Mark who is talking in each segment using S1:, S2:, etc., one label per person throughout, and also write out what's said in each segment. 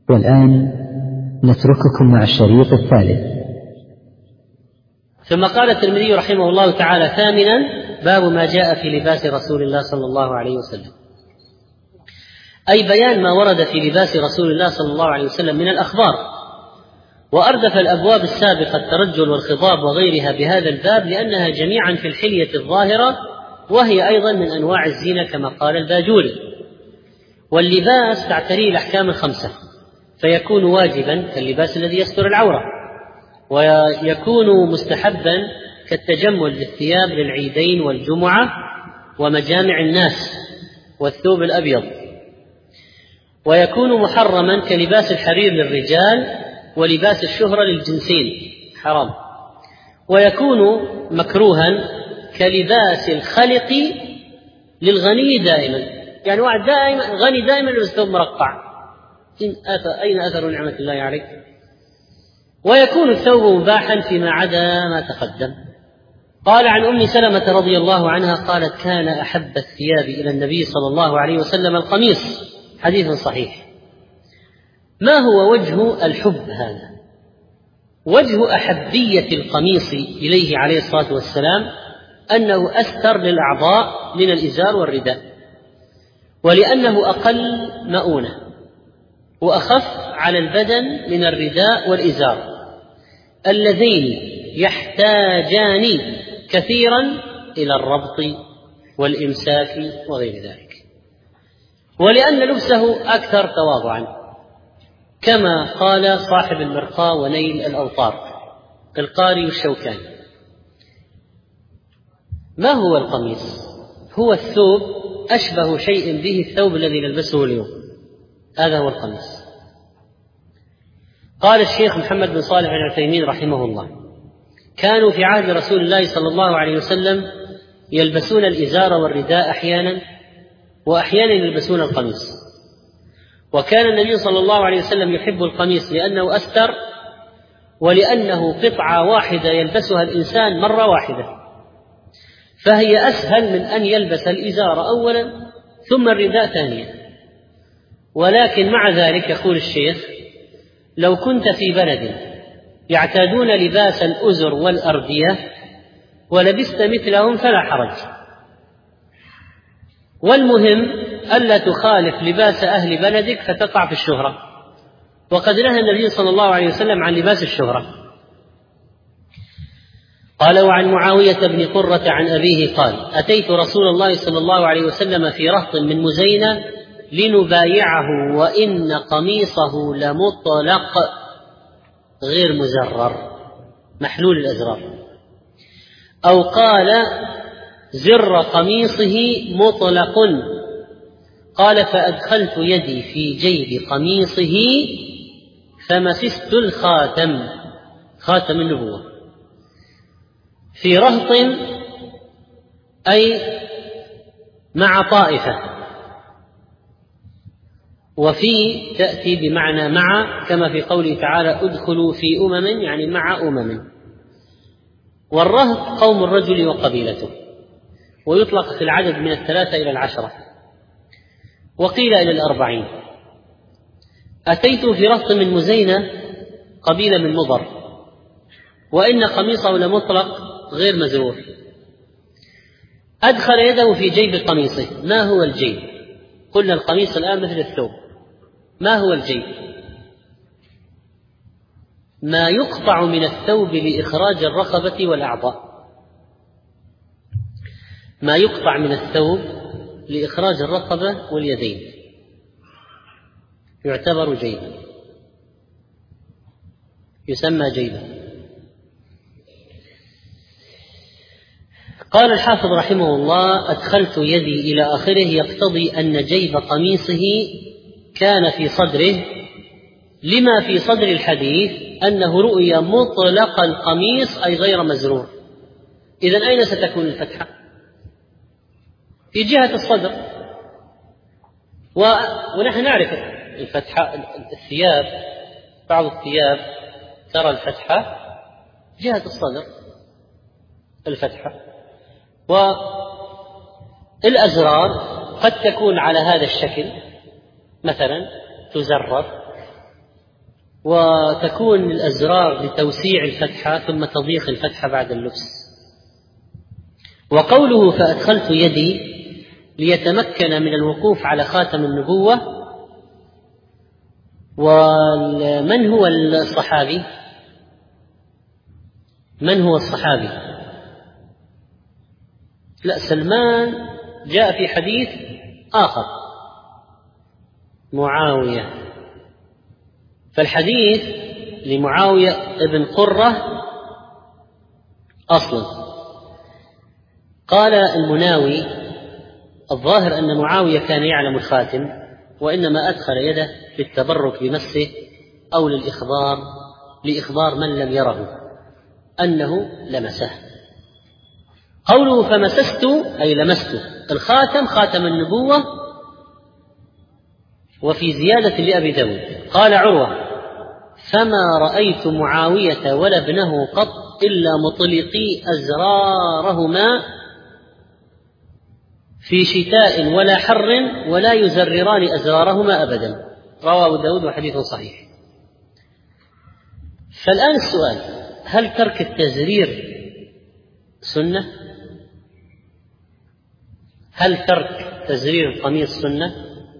S1: والآن نترككم مع الشريط الثالث.
S2: ثم قال الترمذي رحمه الله تعالى: ثامنا، باب ما جاء في لباس رسول الله صلى الله عليه وسلم، أي بيان ما ورد في لباس رسول الله صلى الله عليه وسلم من الأخبار. وأردف الأبواب السابقة الترجل والخضاب وغيرها بهذا الباب لأنها جميعا في الحلية الظاهرة، وهي أيضا من أنواع الزينة كما قال الباجوري. واللباس تعتريه الأحكام الخمسة، فيكون واجبا كاللباس الذي يستر العورة، ويكون مستحبا كالتجمل للثياب للعيدين والجمعة ومجامع الناس والثوب الأبيض، ويكون محرما كلباس الحرير للرجال ولباس الشهرة للجنسين حرام، ويكون مكروها كلباس الخلق للغني دائما، يعني واحد دائما غني دائما يلبس ثوب مرقع، أين أثر نعمة الله عليك؟ ويكون الثوب مباحا فيما عدا ما تقدم. قال عن أم سلمة رضي الله عنها قالت: كان أحب الثياب إلى النبي صلى الله عليه وسلم القميص. حديث صحيح. ما هو وجه الحب هذا؟ وجه أحبية القميص إليه عليه الصلاة والسلام أنه أستر للأعضاء من الإزار والرداء، ولأنه أقل مؤونة وأخف على البدن من الرداء والإزار اللذين يحتاجان كثيرا إلى الربط والإمساك وغير ذلك، ولأن لبسه أكثر تواضعا، كما قال صاحب المرقاة ونيل الأوطار القاري الشوكاني. ما هو القميص؟ هو الثوب أشبه شيء به الثوب الذي نلبسه اليوم، هذا هو القميص. قال الشيخ محمد بن صالح العثيمين رحمه الله: كانوا في عهد رسول الله صلى الله عليه وسلم يلبسون الإزار والرداء أحيانا، وأحيانا يلبسون القميص. وكان النبي صلى الله عليه وسلم يحب القميص لأنه أستر، ولأنه قطعة واحدة يلبسها الإنسان مرة واحدة، فهي أسهل من أن يلبس الإزار أولا ثم الرداء ثانيا. ولكن مع ذلك يقول الشيخ: لو كنت في بلد يعتادون لباس الأزر والأردية ولبست مثلهم فلا حرج، والمهم ألا تخالف لباس أهل بلدك فتقع في الشهرة، وقد نهى النبي صلى الله عليه وسلم عن لباس الشهرة. قال: وعن معاوية بن قرة عن أبيه قال: أتيت رسول الله صلى الله عليه وسلم في رهط من مزينة لنبايعه وإن قميصه لمطلق غير مزرر محلول الأزرار، أو قال زر قميصه مطلق. قال: فأدخلت يدي في جيب قميصه فمسست الخاتم، خاتم النبوة، في رهط أي مع طائفة، وفي تأتي بمعنى مع، كما في قوله تعالى: ادخلوا في أمم، يعني مع أمم. والرهط قوم الرجل وقبيلته، ويطلق في العدد من 3 إلى 10، وقيل إلى 40. أتيت في رهط من مزينة قبيلة من مضر، وإن قميصه لمطلق غير مزرور. أدخل يده في جيب قميصه. ما هو الجيب؟ قلنا القميص الآن مثل الثوب. ما هو الجيب؟ ما يقطع من الثوب لإخراج الرقبة والأعضاء، ما يقطع من الثوب لإخراج الرقبة واليدين يعتبر جيبا، يسمى جيبا. قال الحافظ رحمه الله: أدخلت يدي إلى آخره، يقتضي أن جيب قميصه كان في صدره، لما في صدر الحديث أنه رؤي مطلق القميص أي غير مزرور. إذن أين ستكون الفتحة؟ في جهة الصدر، ونحن نعرف الفتحة. الثياب، بعض الثياب ترى الفتحة جهة الصدر، الفتحة. والأزرار قد تكون على هذا الشكل، مثلا تزرر وتكون الأزرار لتوسيع الفتحة ثم تضيق الفتحة بعد اللبس. وقوله فأدخلت يدي ليتمكن من الوقوف على خاتم النبوة. ومن هو الصحابي؟ من هو الصحابي؟ لا، سلمان جاء في حديث آخر، معاوية. فالحديث لمعاوية ابن قرة أصلا. قال المناوي الظاهر أن معاوية كان يعلم الخاتم، وإنما أدخل يده للتبرك بمسه أو لإخبار من لم يره أنه لمسه. قوله فمسست أي لمست الخاتم، خاتم النبوة. وفي زيادة لأبي داود قال عروة فما رأيت معاوية ولا ابنه قط إلا مطلقي أزرارهما في شتاء ولا حر ولا يزرران أزرارهما أبدا. رواه أبو داود وحديث صحيح. فالآن السؤال: هل ترك التزرير سنة؟ هل ترك تزرير القميص سنة؟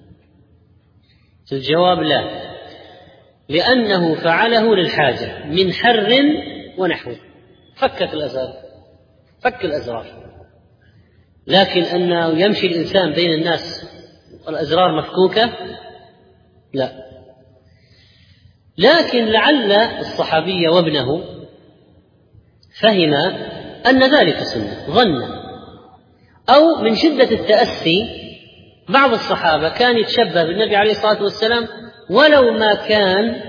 S2: الجواب لا، لأنه فعله للحاجة من حر ونحوه، فك الأزرار. لكن أنه يمشي الإنسان بين الناس والأزرار مفكوكة لا. لكن لعل الصحابي وابنه فهم أن ذلك سنة ظنا، أو من شدة التأسي بعض الصحابة كان يتشبه بالنبي عليه الصلاة والسلام ولو ما كان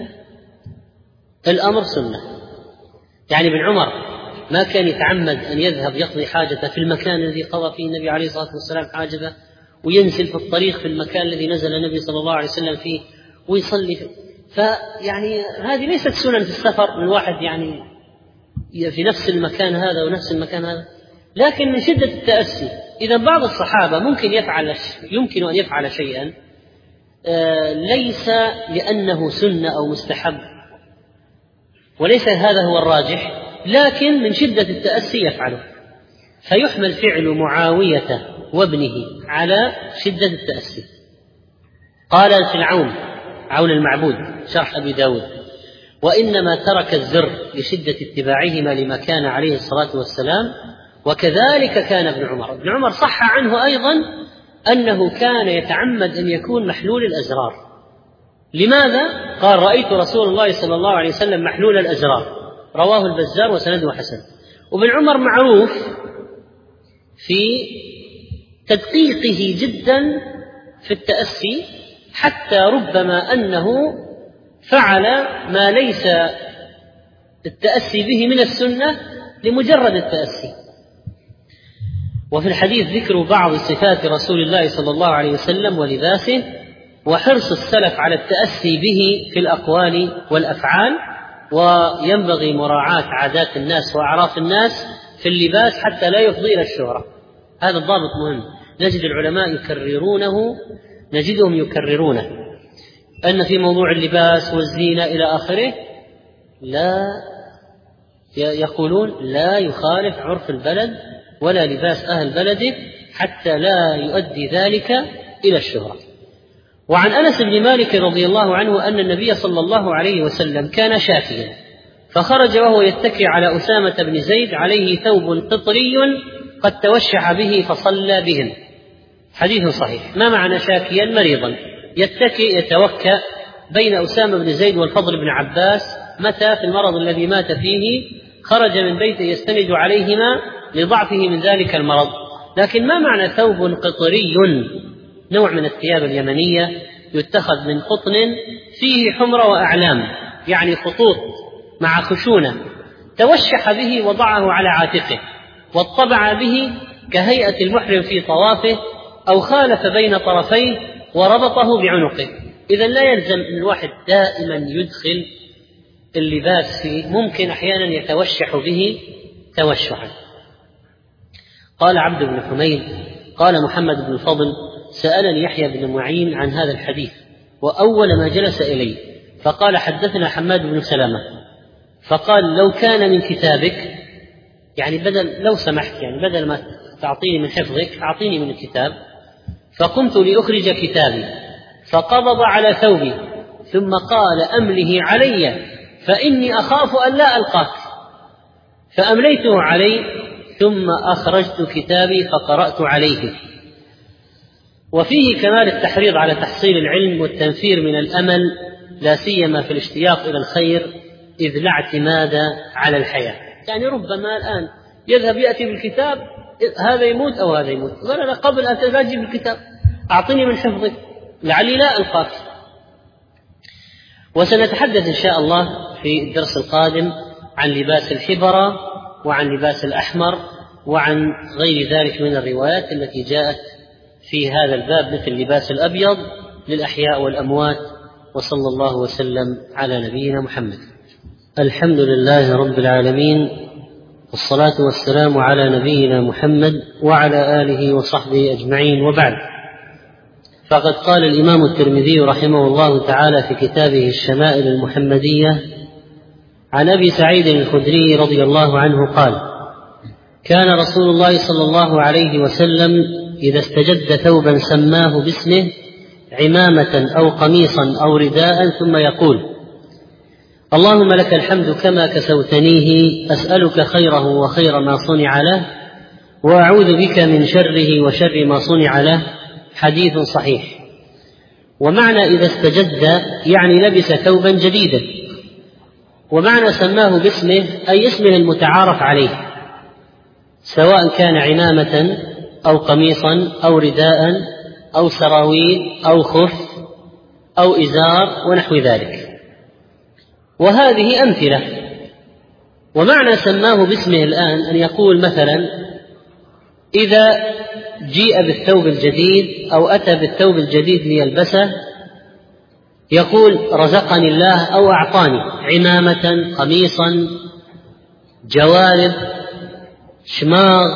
S2: الأمر سنة. يعني ابن عمر ما كان يتعمد أن يذهب يقضي حاجته في المكان الذي قضى فيه النبي عليه الصلاة والسلام حاجته، وينزل في الطريق في المكان الذي نزل النبي صلى الله عليه وسلم فيه ويصلي فيه. فيعني هذه ليست سنن في السفر من واحد يعني في نفس المكان هذا ونفس المكان هذا، لكن من شدة التأسي. إذا بعض الصحابة يمكن أن يفعل شيئا ليس لأنه سنة أو مستحب، وليس هذا هو الراجح، لكن من شدة التأسي يفعله، فيحمل فعل معاوية وابنه على شدة التأسي. قال الفرعون عون المعبود شرح أبي داود: وإنما ترك الزر لشدة اتباعهما لما كان عليه الصلاة والسلام، وكذلك كان ابن عمر. ابن عمر صح عنه أيضا أنه كان يتعمد أن يكون محلول الأزرار. لماذا؟ قال: رأيت رسول الله صلى الله عليه وسلم محلول الأزرار. رواه البزار وسنده حسن. وابن عمر معروف في تدقيقه جدا في التأسي، حتى ربما أنه فعل ما ليس التأسي به من السنة لمجرد التأسي. وفي الحديث ذكر بعض صفات رسول الله صلى الله عليه وسلم ولباسه، وحرص السلف على التأسي به في الأقوال والأفعال، وينبغي مراعاة عادات الناس وأعراف الناس في اللباس حتى لا يفضي إلى الشهرة. هذا الضابط مهم. نجد العلماء نجدهم يكررونه أن في موضوع اللباس والزينة إلى آخره لا يقولون لا يخالف عرف البلد ولا لباس أهل بلده حتى لا يؤدي ذلك إلى الشهرة. وعن أنس بن مالك رضي الله عنه أن النبي صلى الله عليه وسلم كان شاكيا، فخرج وهو يتكي على أسامة بن زيد عليه ثوب قطري قد توشح به فصلى بهم. حديث صحيح. ما معنى شاكيا؟ مريضا يتوكى بين أسامة بن زيد والفضل بن عباس متى في المرض الذي مات فيه خرج من بيته يستند عليهما لضعفه من ذلك المرض. لكن ما معنى ثوب قطري؟ نوع من الثياب اليمنية يتخذ من قطن فيه حمرة وأعلام، يعني خطوط مع خشونة، توشح به وضعه على عاتقه واطبع به كهيئة المحرم في طوافه، أو خالف بين طرفيه وربطه بعنقه. إذا لا يلزم الواحد دائما يدخل اللباس فيه، ممكن أحيانا يتوشح به توشحا. قال عبد بن حميد قال محمد بن الفضل: سألني يحيى بن معين عن هذا الحديث، وأول ما جلس إليه فقال حدثنا حماد بن سلمة، فقال لو كان من كتابك، يعني بدل لو سمحت، يعني بدل ما تعطيني من حفظك أعطيني من الكتاب. فقمت لأخرج كتابي فقبض على ثوبي ثم قال أمله علي فإني أخاف أن لا ألقاك، فأمليته عليه ثم أخرجت كتابي فقرأت عليه. وفيه كمال التحريض على تحصيل العلم والتنفير من الأمل، لا سيما في الاشتياق إلى الخير، إذ لا اعتماد على الحياة. يعني ربما الآن يذهب يأتي بالكتاب، هذا يموت أو هذا يموت، قال لا، قبل أن تجيب الكتاب أعطني من حفظك لعلي لا ألقاك. وسنتحدث إن شاء الله في الدرس القادم عن لباس الحبرة وعن لباس الأحمر وعن غير ذلك من الروايات التي جاءت في هذا الباب، مثل لباس الأبيض للأحياء والأموات. وصلى الله وسلم على نبينا محمد. الحمد لله رب العالمين، والصلاة والسلام على نبينا محمد وعلى آله وصحبه أجمعين، وبعد. فقد قال الإمام الترمذي رحمه الله تعالى في كتابه الشمائل المحمدية عن أبي سعيد الخدري رضي الله عنه قال: كان رسول الله صلى الله عليه وسلم إذا استجد ثوبا سماه باسمه، عمامة أو قميصا أو رداء، ثم يقول: اللهم لك الحمد كما كسوتنيه، أسألك خيره وخير ما صنع له، وأعوذ بك من شره وشر ما صنع له. حديث صحيح. ومعنى إذا استجد يعني لبس ثوبا جديدا، ومعنى سماه باسمه أي اسمه المتعارف عليه، سواء كان عمامة أو قميصا أو رداء أو سراويل أو خف أو إزار ونحو ذلك. وهذه أمثلة. ومعنى سماه باسمه الآن أن يقول مثلا إذا جيء بالثوب الجديد أو أتى بالثوب الجديد ليلبسه يقول: رزقني الله أو أعطاني عمامة، قميصا، جوارب، شماغ،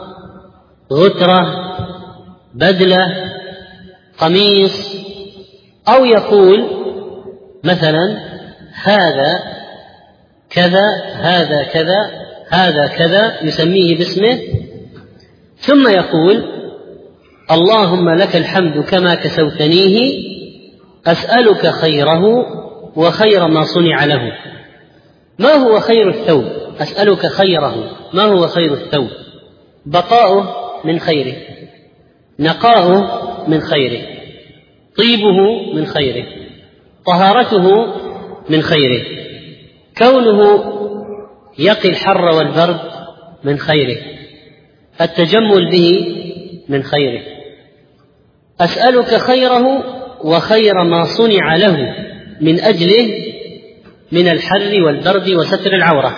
S2: غترة، بدلة، قميص. أو يقول مثلا: هذا كذا، هذا كذا، هذا كذا، يسميه باسمه، ثم يقول: اللهم لك الحمد كما كسوتنيه، أسألك خيره وخير ما صنع له. ما هو خير الثوب؟ أسألك خيره. ما هو خير الثوب؟ بقاؤه من خيره، نقاؤه من خيره، طيبه من خيره، طهارته من خيره، كونه يقي الحر والبرد من خيره، التجمل به من خيره. أسألك خيره وخير ما صنع له من أجله من الحر والبرد وستر العورة.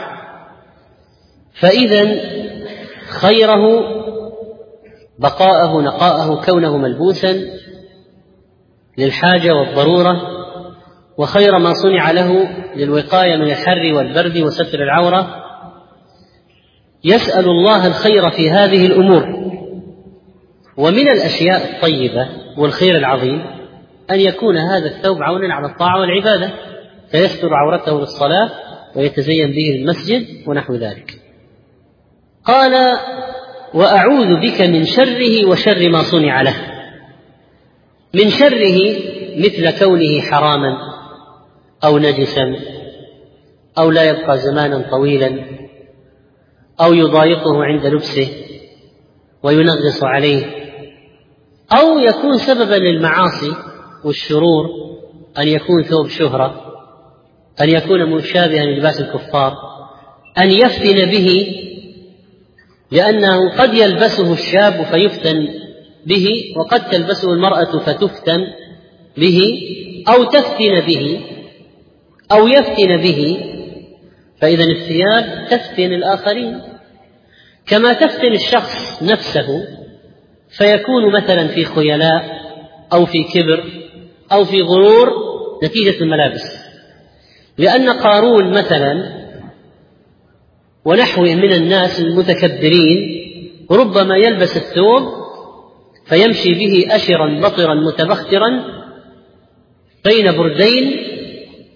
S2: فإذا خيره بقاءه، نقاءه، كونه ملبوسا للحاجة والضرورة، وخير ما صنع له للوقاية من الحر والبرد وستر العورة. يسأل الله الخير في هذه الأمور. ومن الأشياء الطيبة والخير العظيم أن يكون هذا الثوب عونا على الطاعة والعبادة، فيستر عورته للصلاة ويتزين به المسجد ونحو ذلك. قال: وأعوذ بك من شره وشر ما صنع له. من شره مثل كونه حراما أو نجسا أو لا يبقى زمانا طويلا أو يضايقه عند لبسه وينغص عليه، أو يكون سببا للمعاصي والشرور، أن يكون ثوب شهرة، أن يكون مشابها للباس الكفار، أن يفتن به، لأنه قد يلبسه الشاب فيفتن به، وقد تلبسه المرأة فتفتن به، أو تفتن به أو يفتن به. فإذا الثياب تفتن الآخرين، كما تفتن الشخص نفسه فيكون مثلا في خيلاء أو في كبر أو في غرور نتيجة الملابس. لأن قارون مثلا ونحوه من الناس المتكبرين ربما يلبس الثوب فيمشي به أشرا بطرا متبخترا بين بردين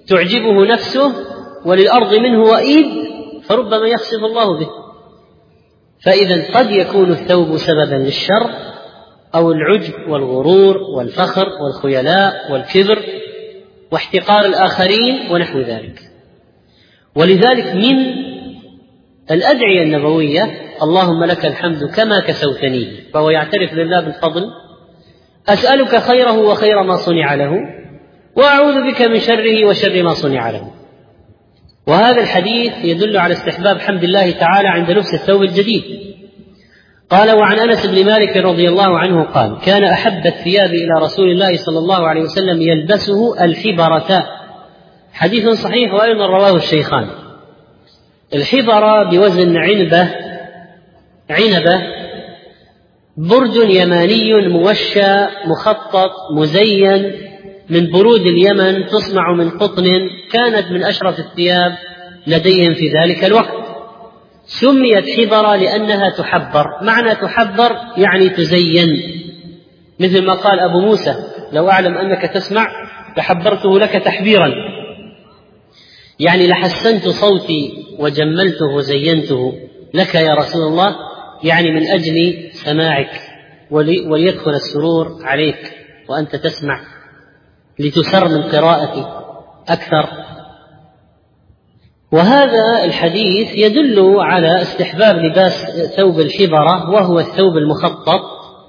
S2: تعجبه نفسه وللأرض منه وئيد فربما يخسف الله به. فإذا قد يكون الثوب سببا للشر أو العجب والغرور والفخر والخيلاء والكبر واحتقار الآخرين ونحو ذلك. ولذلك من الأدعية النبوية اللهم لك الحمد كما كسوتني، فهو يعترف لله بالفضل، أسألك خيره وخير ما صنع له، وأعوذ بك من شره وشر ما صنع له. وهذا الحديث يدل على استحباب حمد الله تعالى عند لبس الثوب الجديد. قال: وعن أنس بن مالك رضي الله عنه قال: كان أحب الثياب إلى رسول الله صلى الله عليه وسلم يلبسه الحبرة. حديث صحيح وأيضا رواه الشيخان. الحبرة بوزن عنبة، برد يماني موشى مخطط مزين من برود اليمن، تصنع من قطن، كانت من أشرف الثياب لديهم في ذلك الوقت. سميت حبرة لأنها تحبر. معنى تحبر يعني تزين، مثل ما قال أبو موسى: لو أعلم أنك تسمع لحبرته لك تحبيرا، يعني لحسنت صوتي وجملته وزينته لك يا رسول الله، يعني من أجل سماعك وليدخل السرور عليك وأنت تسمع، لتسر من قراءتي أكثر. وهذا الحديث يدل على استحباب لباس ثوب الحبرة، وهو الثوب المخطط.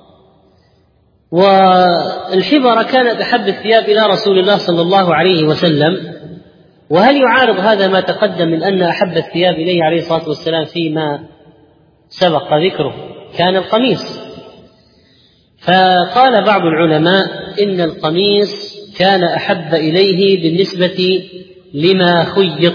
S2: والحبرة كانت أحب الثياب إلى رسول الله صلى الله عليه وسلم. وهل يعارض هذا ما تقدم من أن أحب الثياب إليه عليه الصلاة والسلام فيما سبق ذكره كان القميص؟ فقال بعض العلماء إن القميص كان أحب إليه بالنسبة لما خيط،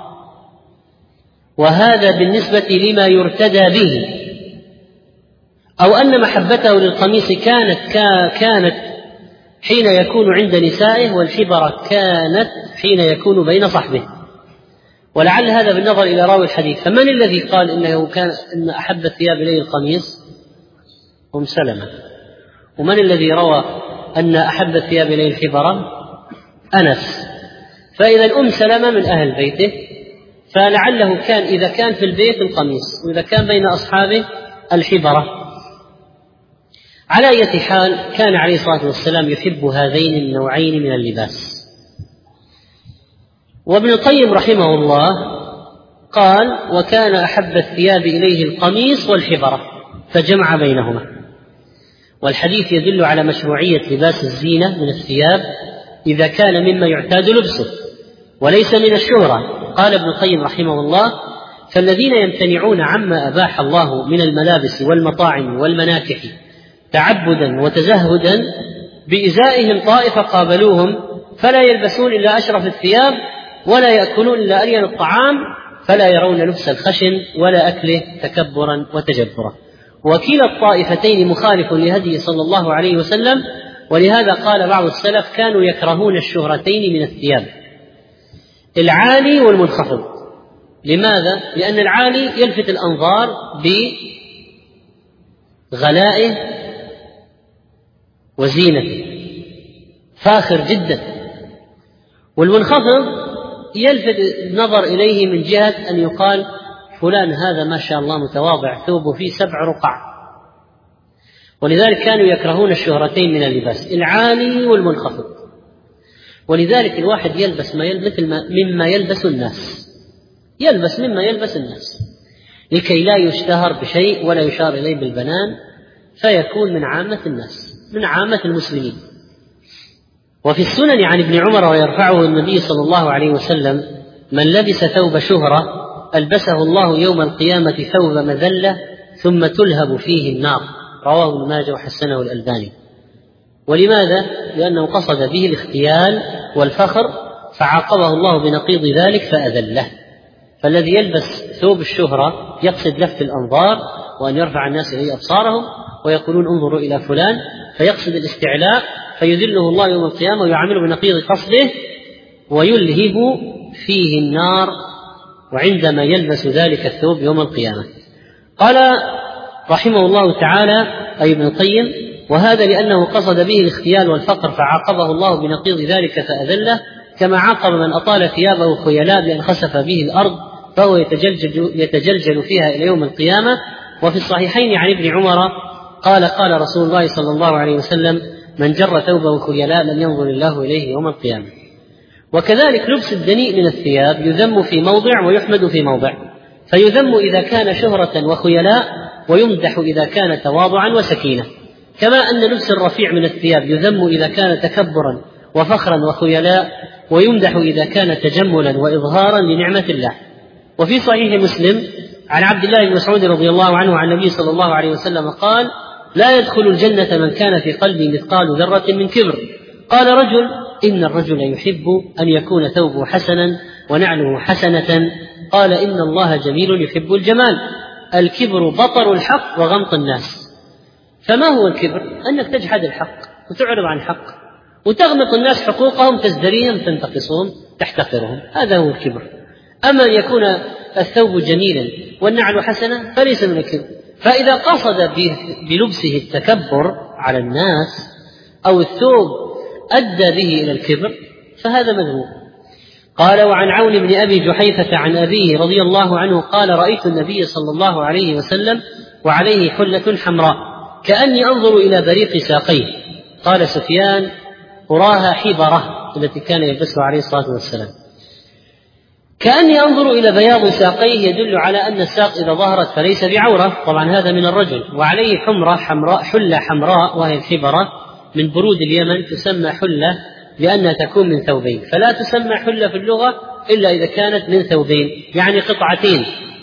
S2: وهذا بالنسبة لما يرتدى به، أو أن محبته للقميص كانت حين يكون عند نسائه، والحبرة كانت حين يكون بين صحبه. ولعل هذا بالنظر إلى راوي الحديث. فمن الذي قال إن أحب الثياب إليه القميص؟ أم سلمة. ومن الذي روى أن أحب الثياب إليه الحبرة؟ أنس. فإذا أم سلمة من أهل بيته، فلعله كان إذا كان في البيت القميص، وإذا كان بين أصحابه الحبرة. على أي حال كان عليه الصلاة والسلام يحب هذين النوعين من اللباس. وابن القيم رحمه الله قال: وكان أحب الثياب إليه القميص والحبرة، فجمع بينهما. والحديث يدل على مشروعية لباس الزينة من الثياب إذا كان مما يعتاد لبسه وليس من الشهرة. قال ابن القيم رحمه الله: فالذين يمتنعون عما أباح الله من الملابس والمطاعم والمناكح تعبدا وتزهدا، بإزائهم طائفة قابلوهم فلا يلبسون إلا أشرف الثياب، ولا يأكلون إلا ألين الطعام، فلا يرون لبس الخشن ولا أكله تكبرا وتجبرا. وكلا الطائفتين مخالف لهدي صلى الله عليه وسلم. ولهذا قال بعض السلف: كانوا يكرهون الشهرتين من الثياب، العالي والمنخفض. لماذا؟ لأن العالي يلفت الأنظار بغلائه وزينته، فاخر جدا. والمنخفض يلفت النظر إليه من جهة أن يقال: فلان هذا ما شاء الله متواضع، ثوبه فيه 7 رقع. ولذلك كانوا يكرهون الشهرتين من اللباس، العالي والمنخفض. ولذلك الواحد يلبس مما يلبس الناس، يلبس مما يلبس الناس لكي لا يشتهر بشيء ولا يشار إليه بالبنان، فيكون من عامة الناس، من عامة المسلمين. وفي السنن عن ابن عمر ويرفعه النبي صلى الله عليه وسلم: من لبس ثوب شهرة ألبسه الله يوم القيامة ثوب مذلة ثم تلهب فيه النار. رواه ابن ماجه وحسنه الألباني. ولماذا؟ لأنه قصد به الاختيال والفخر، فعاقبه الله بنقيض ذلك فأذله. فالذي يلبس ثوب الشهرة يقصد لفت الأنظار، وأن يرفع الناس إليه أبصارهم ويقولون انظروا إلى فلان، فيقصد الاستعلاء، فيذله الله يوم القيامة ويعامله بنقيض قصده ويلهب فيه النار وعندما يلبس ذلك الثوب يوم القيامة. قال رحمه الله تعالى أي ابن القيم: وهذا لأنه قصد به الاختيال والفقر، فعاقبه الله بنقيض ذلك فأذله، كما عاقب من أطال ثيابه خيلاء بأن خسف به الأرض فهو يتجلجل فيها إلى يوم القيامة. وفي الصحيحين عن ابن عمر قال قال رسول الله صلى الله عليه وسلم: من جر ثوبه خيلاء لم ينظر الله إليه يوم القيامة. وكذلك لبس الدنيء من الثياب يذم في موضع ويحمد في موضع، فيذم إذا كان شهرة وخيلاء، ويمدح إذا كان تواضعا وسكينة، كما أن لبس الرفيع من الثياب يذم إذا كان تكبرا وفخرا وخيلاء، ويمدح إذا كان تجملا وإظهارا لنعمة الله. وفي صحيح مسلم عن عبد الله بن مسعود رضي الله عنه عن النبي صلى الله عليه وسلم قال: لا يدخل الجنة من كان في قلبه مثقال ذرة من كبر. قال رجل: إن الرجل يحب أن يكون ثوبه حسنا ونعله حسنة. قال: إن الله جميل يحب الجمال. الكبر بطر الحق وغمط الناس. فما هو الكبر؟ أنك تجحد الحق وتعرض عن الحق وتغمط الناس حقوقهم، تزدريهم، تنتقصهم، تحتقرهم، هذا هو الكبر. أما أن يكون الثوب جميلا والنعل حسنة فليس من الكبر. فإذا قصد بلبسه التكبر على الناس أو الثوب أدى به إلى الكبر فهذا مذموم. قال: وعن عون بن أبي جحيفة عن أبيه رضي الله عنه قال: رأيت النبي صلى الله عليه وسلم وعليه حلة حمراء كأني أنظر إلى بريق ساقيه. قال سفيان: أراها حبرة التي كان يلبسها عليه الصلاة والسلام. كأني أنظر إلى بياض ساقيه يدل على أن الساق إذا ظهرت فليس بعورة، طبعا هذا من الرجل. وعليه حلة حمراء وهي الحبرة من برود اليمن، تسمى حلة لأنها تكون من ثوبين، فلا تسمى حلة في اللغة إلا إذا كانت من ثوبين، يعني قطعتين.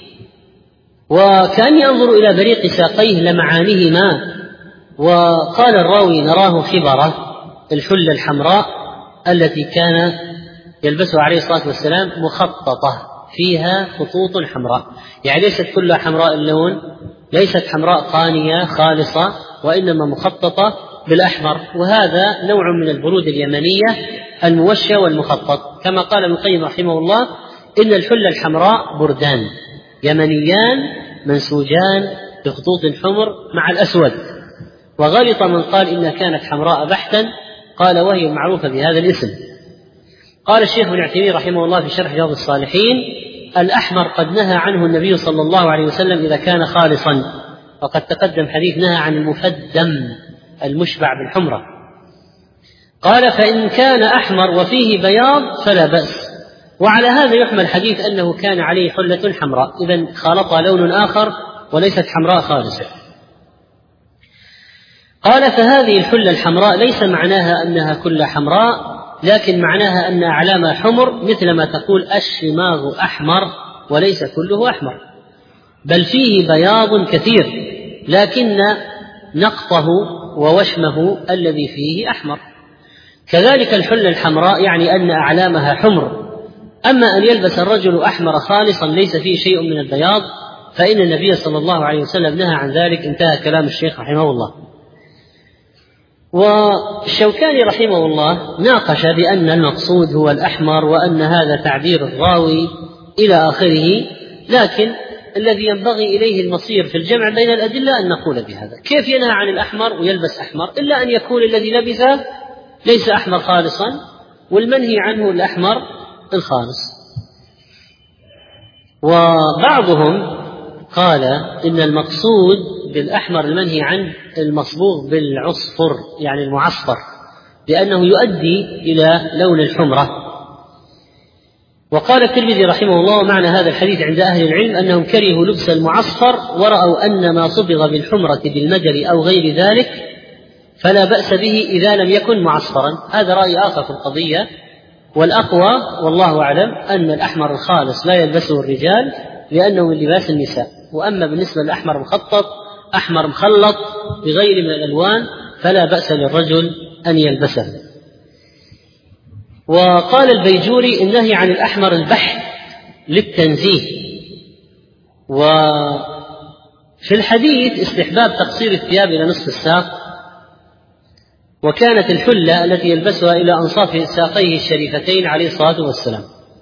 S2: وكأني أنظر إلى بريق ساقيه لمعانهما. وقال الراوي: نراه حبرة، الحلة الحمراء التي كان يلبسها عليه الصلاة والسلام مخططة فيها خطوط حمراء، يعني ليست كلها حمراء اللون، ليست حمراء قانية خالصة، وإنما مخططة بالأحمر. وهذا نوع من البرود اليمنية الموشى والمخطط، كما قال ابن القيم رحمه الله: إن الحلة الحمراء بردان يمنيان منسوجان بخطوط حمر مع الأسود. وغلط من قال إنها كانت حمراء بحتا، قال وهي معروفة بهذا الاسم. قال الشيخ ابن عثيمين رحمه الله في شرح رياض الصالحين: الأحمر قد نهى عنه النبي صلى الله عليه وسلم إذا كان خالصا، وقد تقدم حديث نهى عن المفدم المشبع بالحمرة. قال: فإن كان أحمر وفيه بياض فلا بأس. وعلى هذا يحمل حديث أنه كان عليه حلة حمراء، إذن خالطها لون آخر وليست حمراء خالصة. قال: فهذه الحلة الحمراء ليس معناها أنها كلها حمراء، لكن معناها أن أعلامها حمر، مثل ما تقول الشماغ أحمر، وليس كله أحمر، بل فيه بياض كثير، لكن نقطه ووشمه الذي فيه أحمر. كذلك الحلة الحمراء يعني أن أعلامها حمر. أما أن يلبس الرجل أحمر خالصا ليس فيه شيء من البياض فإن النبي صلى الله عليه وسلم نهى عن ذلك. انتهى كلام الشيخ رحمه الله. والشوكاني رحمه الله ناقش بأن المقصود هو الأحمر، وأن هذا تعبير الراوي إلى آخره، لكن الذي ينبغي إليه المصير في الجمع بين الأدلة أن نقول بهذا. كيف ينهى عن الأحمر ويلبس أحمر إلا أن يكون الذي لبسه ليس أحمر خالصا، والمنهي عنه الأحمر الخالص. وبعضهم قال إن المقصود بالأحمر المنهي عنه المصبوغ بالعصفر، يعني المعصفر، لأنه يؤدي إلى لون الحمرة. وقال الترمذي رحمه الله: معنى هذا الحديث عند أهل العلم أنهم كرهوا لبس المعصفر، ورأوا أن ما صبغ بالحمرة بالمجل أو غير ذلك فلا بأس به إذا لم يكن معصفرا. هذا رأي آخر في القضية، والأقوى والله أعلم أن الأحمر الخالص لا يلبسه الرجال لأنه من لباس النساء. وأما بالنسبة للأحمر المخطط، أحمر مخلط بغير من الألوان، فلا بأس للرجل أن يلبسه. وقال البيجوري: النهي عن الأحمر البحت للتنزيه. وفي الحديث استحباب تقصير الثياب إلى نصف الساق، وكانت الحلة التي يلبسها إلى أنصاف ساقيه الشريفتين عليه الصلاة والسلام.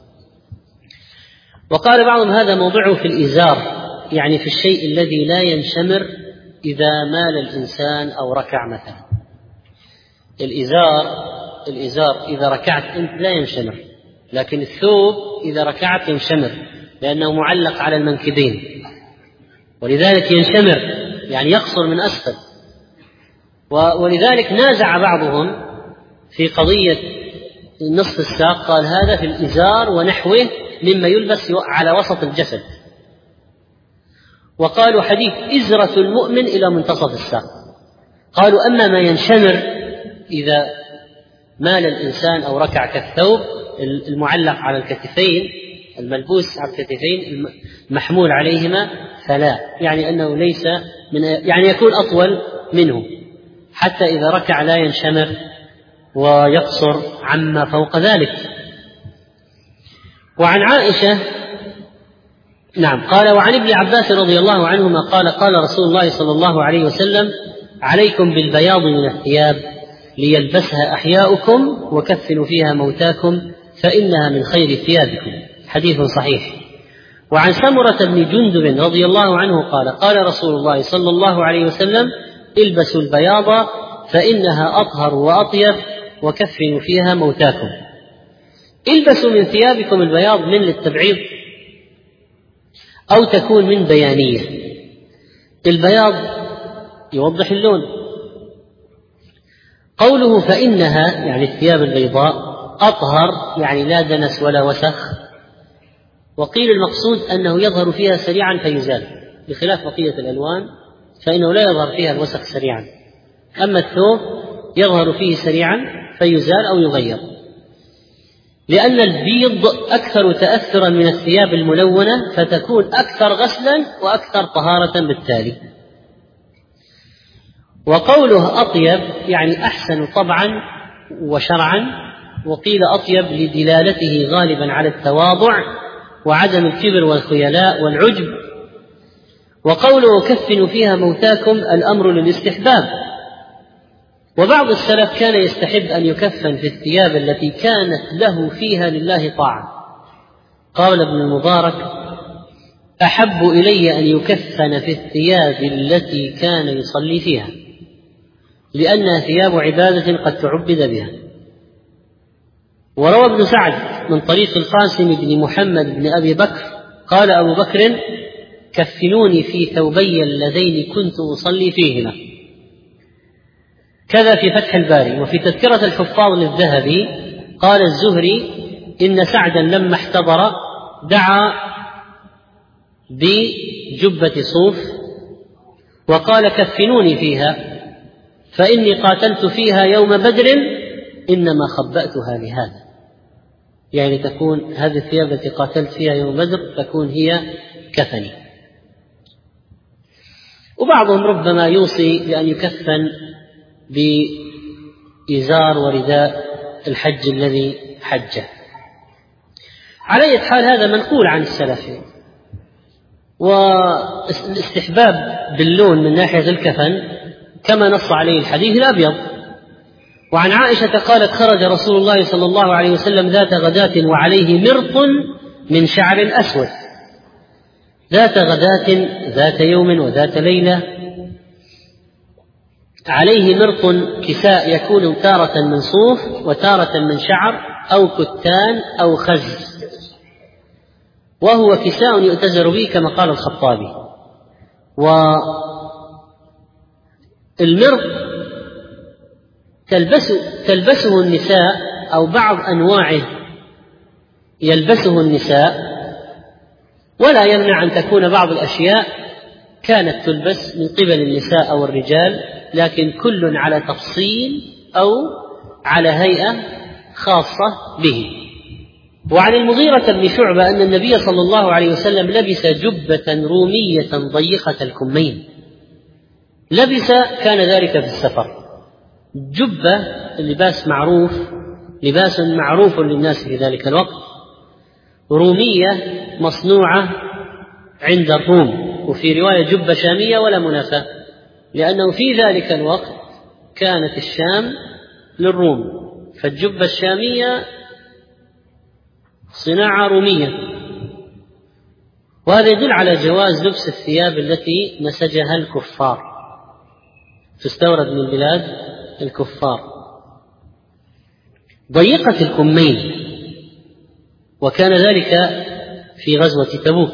S2: وقال بعضهم: هذا موضعه في الإزار، يعني في الشيء الذي لا ينشمر إذا مال الإنسان أو ركع مثلا. الإزار الإزار إذا ركعت أنت لا ينشمر، لكن الثوب إذا ركعت ينشمر لأنه معلق على المنكبين، ولذلك ينشمر يعني يقصر من أسفل. ولذلك نازع بعضهم في قضية نصف الساق، قال هذا في الإزار ونحوه مما يلبس على وسط الجسد، وقالوا حديث إزرة المؤمن إلى منتصف الساق. قالوا أما ما ينشمر إذا مال الإنسان أو ركع كالثوب المعلق على الكتفين، الملبوس على الكتفين المحمول عليهما، فلا، يعني أنه ليس يعني يكون أطول منه، حتى إذا ركع لا ينشمر ويقصر عما فوق ذلك. وعن عائشة قال وعن ابن عباس رضي الله عنهما قال قال رسول الله صلى الله عليه وسلم عليكم بالبياض من الثياب ليلبسها أحياؤكم وكفنوا فيها موتاكم فإنها من خير ثيابكم، حديث صحيح. وعن سمرة بن جندب رضي الله عنه قال قال رسول الله صلى الله عليه وسلم البسوا البياض فإنها أطهر وأطيب وكفنوا فيها موتاكم. البسوا من ثيابكم البياض من للتبعيض أو تكون من بيانية. البياض يوضح اللون. قوله فإنها يعني الثياب البيضاء أطهر يعني لا دنس ولا وسخ، وقيل المقصود أنه يظهر فيها سريعا فيزال، بخلاف بقية الألوان فإنه لا يظهر فيها الوسخ سريعا، أما الثوب يظهر فيه سريعا فيزال أو يغير، لأن البيض أكثر تأثرا من الثياب الملونة فتكون أكثر غسلا وأكثر طهارة بالتالي. وقوله أطيب يعني أحسن طبعا وشرعا، وقيل أطيب لدلالته غالبا على التواضع وعدم الكبر والخيلاء والعجب. وقوله كفنوا فيها موتاكم الأمر للاستحباب، وبعض السلف كان يستحب أن يكفن في الثياب التي كانت له فيها لله طاعة. قال ابن المبارك أحب إلي أن يكفن في الثياب التي كان يصلي فيها لأنها ثياب عبادة قد تعبد بها. وروى ابن سعد من طريق القاسم بن محمد بن أبي بكر قال أبو بكر كفنوني في ثوبي اللذين كنت أصلي فيهما. كذا في فتح الباري. وفي تذكرة الحفاظ للذهبي قال الزهري إن سعدا لما احتضر دعا بجبة صوف وقال كفنوني فيها فإني قاتلت فيها يوم بدر إنما خبأتها لهذا، يعني تكون هذه الثياب التي قاتلت فيها يوم بدر تكون هي كفني. وبعضهم ربما يوصي بأن يكفن بإزار ورداء الحج الذي حجه. على أي حال هذا منقول عن السلف. والاستحباب باللون من ناحية الكفن كما نص عليه الحديث الأبيض. وعن عائشة قالت خرج رسول الله صلى الله عليه وسلم ذات غداة وعليه مرط من شعر أسود، ذات غداة ذات يوم وذات ليلة، عليه مرط كساء يكون تارة من صوف وتارة من شعر أو كتان أو خز، وهو كساء يؤتزر به كما قال الخطابي. والمرط تلبسه النساء أو بعض أنواعه يلبسه النساء، ولا يمنع أن تكون بعض الأشياء كانت تلبس من قبل النساء أو الرجال، لكن كل على تفصيل أو على هيئة خاصة به. وعن المغيرة بن شعبة أن النبي صلى الله عليه وسلم لبس جبة رومية ضيقة الكمين، كان ذلك في السفر. جبة لباس معروف للناس في ذلك الوقت، رومية مصنوعة عند الروم، وفي رواية جبة شامية ولا منافاة، لأنه في ذلك الوقت كانت الشام للروم، فالجبة الشامية صناعة رومية. وهذا يدل على جواز لبس الثياب التي نسجها الكفار، تستورد من بلاد الكفار. ضيقة الكمين، وكان ذلك في غزوة تبوك.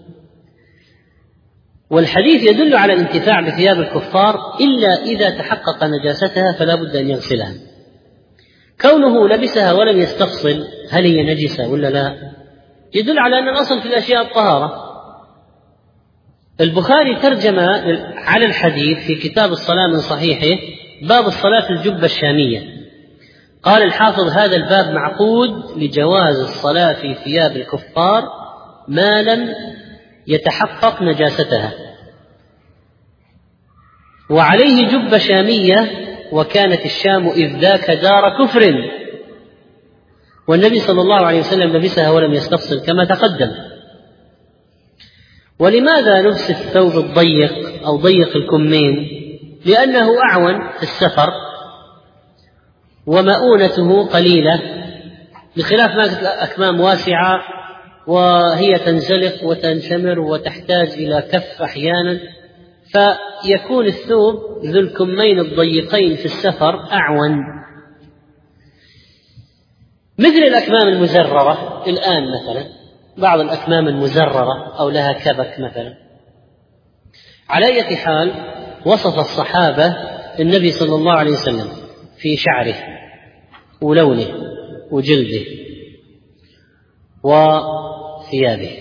S2: والحديث يدل على الانتفاع بثياب الكفار إلا إذا تحقق نجاستها فلا بد أن يغسلها. كونه لبسها ولم يستفصل هل هي نجسة ولا لا يدل على أن الأصل في الأشياء الطهارة. البخاري ترجم على الحديث في كتاب الصلاة من صحيحه باب الصلاة في الجبة الشامية. قال الحافظ: هذا الباب معقود لجواز الصلاة في ثياب الكفار ما لم يتحقق نجاستها. وعليه جبة شامية، وكانت الشام إذ ذاك دار كفر، والنبي صلى الله عليه وسلم لبسها ولم يستفصل كما تقدم. ولماذا لبس الثوب الضيق أو ضيق الكمين؟ لأنه أعون في السفر ومؤونته قليلة، بخلاف ما الأكمام واسعة وهي تنزلق وتنشمر وتحتاج إلى كف أحيانا، فيكون الثوب ذو الكمين الضيقين في السفر أعون. مثل الأكمام المزررة الآن مثلا، بعض الأكمام المزررة أو لها كبك مثلا. على أي حال، وصف الصحابة النبي صلى الله عليه وسلم في شعره ولونه وجلده وثيابه.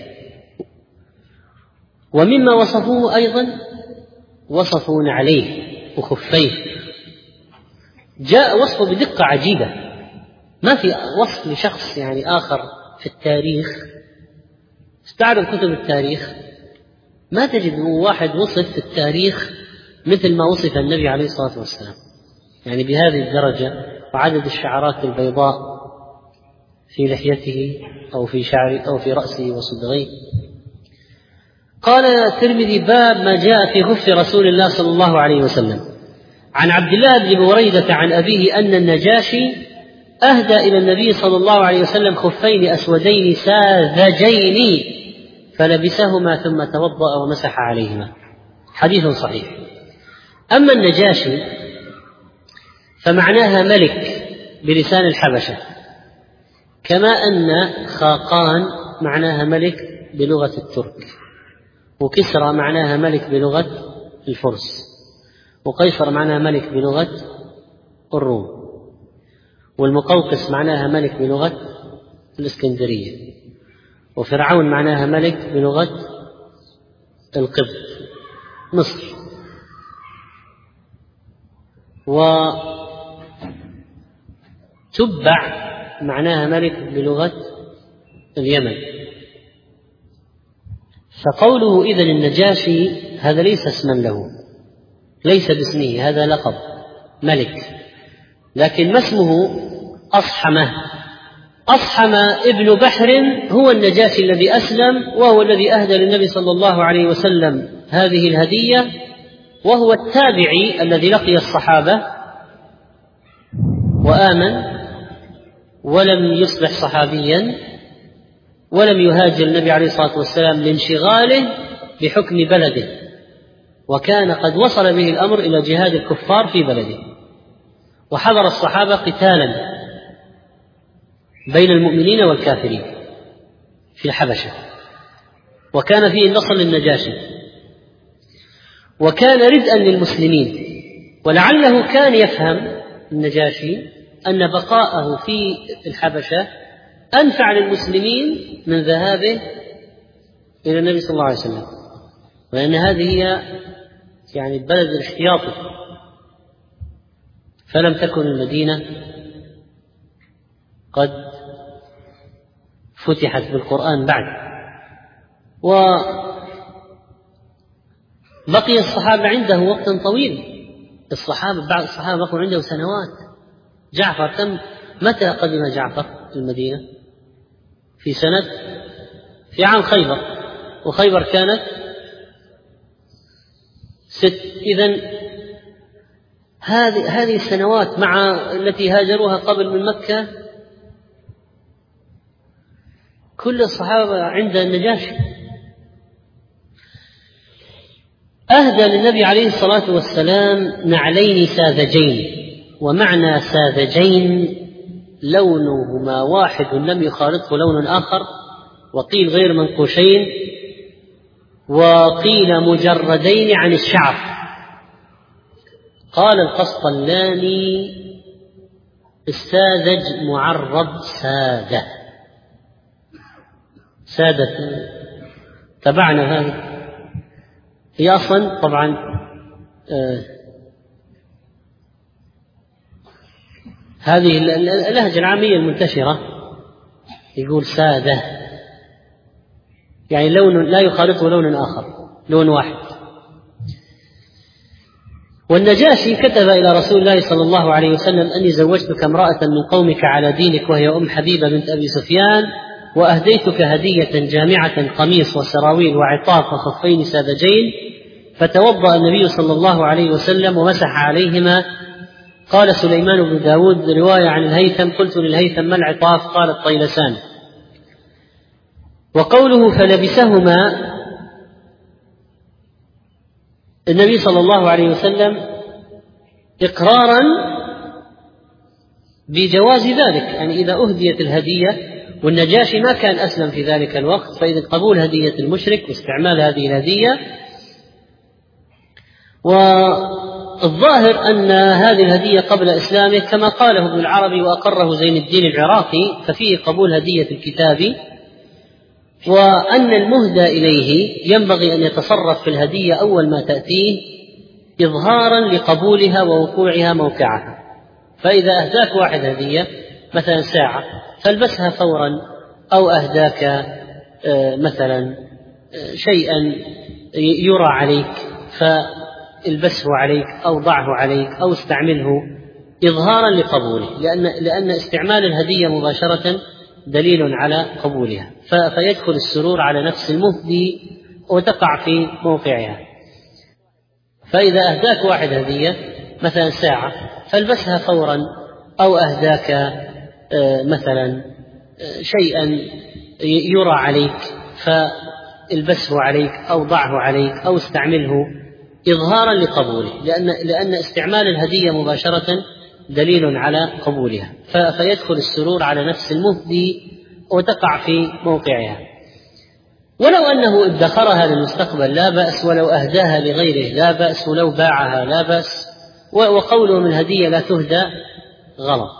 S2: ومما وصفوه أيضا وصفوا نعليه وخفيه، جاء وصفه بدقة عجيبة، ما في وصف لشخص آخر في التاريخ. استعرض كتب التاريخ ما تجد واحد وصف في التاريخ مثل ما وصف النبي عليه الصلاة والسلام، بهذه الدرجة، وعدد الشعرات البيضاء في لحيته أو في شعره أو في رأسه وصدغيه. قال الترمذي: باب ما جاء في خف رسول الله صلى الله عليه وسلم. عن عبد الله بن بريدة عن أبيه أن النجاشي أهدى إلى النبي صلى الله عليه وسلم خفين أسودين ساذجين فلبسهما ثم توضأ ومسح عليهما. حديث صحيح. أما النجاشي فمعناها ملك بلسان الحبشة، كما أن خاقان معناها ملك بلغة الترك، وكسرى معناها ملك بلغة الفرس، وقيصر معناها ملك بلغة الروم، والمقوقس معناها ملك بلغة الإسكندرية، وفرعون معناها ملك بلغة القبط مصر، وتبع معناها ملك بلغة اليمن. فقوله إذن النجاشي هذا ليس اسما له، ليس باسمه، هذا لقب ملك، لكن ما اسمه أصحمة. أصحم ابن بحر هو النجاشي الذي أسلم، وهو الذي أهدى للنبي صلى الله عليه وسلم هذه الهدية، وهو التابعي الذي لقي الصحابة وآمن ولم يصبح صحابيا، ولم يهاجر النبي عليه الصلاة والسلام لانشغاله بحكم بلده، وكان قد وصل به الأمر إلى جهاد الكفار في بلده، وحضر الصحابة قتالا بين المؤمنين والكافرين في الحبشة، وكان فيه النصر للنجاشي، وكان ردءا للمسلمين. ولعله كان يفهم النجاشي أن بقاءه في الحبشة أنفع للمسلمين من ذهابه إلى النبي صلى الله عليه وسلم، وأن هذه هي البلد الاحتياطي، فلم تكن المدينة قد فتحت بالقرآن بعد. وبقي الصحابة عنده وقتا طويل، بعض الصحابة بقوا عنده سنوات. جعفر متى قدم جعفر المدينة؟ في عام خيبر، وخيبر كانت 6. إذن هذه السنوات مع التي هاجروها قبل من مكة، كل الصحابة عند النجاشي. أهدى للنبي عليه الصلاة والسلام نعلين ساذجين، ومعنى ساذجين لونهما واحد لم يخالطه لون آخر، وقيل غير منقوشين، وقيل مجردين عن الشعر. قال القسطلاني: الساذج معرب سادة. سادة تبعنا هي أصلا طبعا هذه اللهجة العامية المنتشرة، يقول سادة يعني لون لا يخالطه لون آخر، لون واحد. والنجاشي كتب إلى رسول الله صلى الله عليه وسلم: أني زوجتك امرأة من قومك على دينك، وهي أم حبيبة بنت أبي سفيان، وأهديتك هدية جامعة، قميص وسراويل وعطاف وخفين ساذجين. فتوضأ النبي صلى الله عليه وسلم ومسح عليهما. قال سليمان بن داود رواية عن الهيثم: قلت للهيثم: ما العطاف؟ قال: الطيلسان. وقوله فلبسهما، النبي صلى الله عليه وسلم إقرارا بجواز ذلك، يعني إذا أهديت الهدية، والنجاشي ما كان أسلم في ذلك الوقت، فإذا قبول هدية المشرك واستعمال هذه الهدية. والظاهر أن هذه الهدية قبل إسلامه كما قاله ابن العربي وأقره زين الدين العراقي، ففيه قبول هدية الكتاب، وأن المهدى إليه ينبغي أن يتصرف في الهدية أول ما تأتيه إظهارا لقبولها ووقوعها موقعها. فإذا أهداك واحد هدية مثلا ساعة فالبسها فورا، أو أهداك مثلا شيئا يرى عليك فالبسه عليك أو ضعه عليك أو استعمله إظهارا لقبوله، لأن استعمال الهدية مباشرة دليل على قبولها، فيدخل السرور على نفس المهدي وتقع في موقعها. فإذا أهداك واحد هدية مثلا ساعة فالبسها فورا، أو أهداك مثلا شيئا يرى عليك فالبسه عليك أو ضعه عليك أو استعمله إظهارا لقبوله، لأن استعمال الهدية مباشرة دليل على قبولها، فيدخل السرور على نفس المهدي وتقع في موقعها. ولو أنه ادخرها للمستقبل لا بأس، ولو أهداها لغيره لا بأس، ولو باعها لا بأس. وقوله من هدية لا تهدى غلط،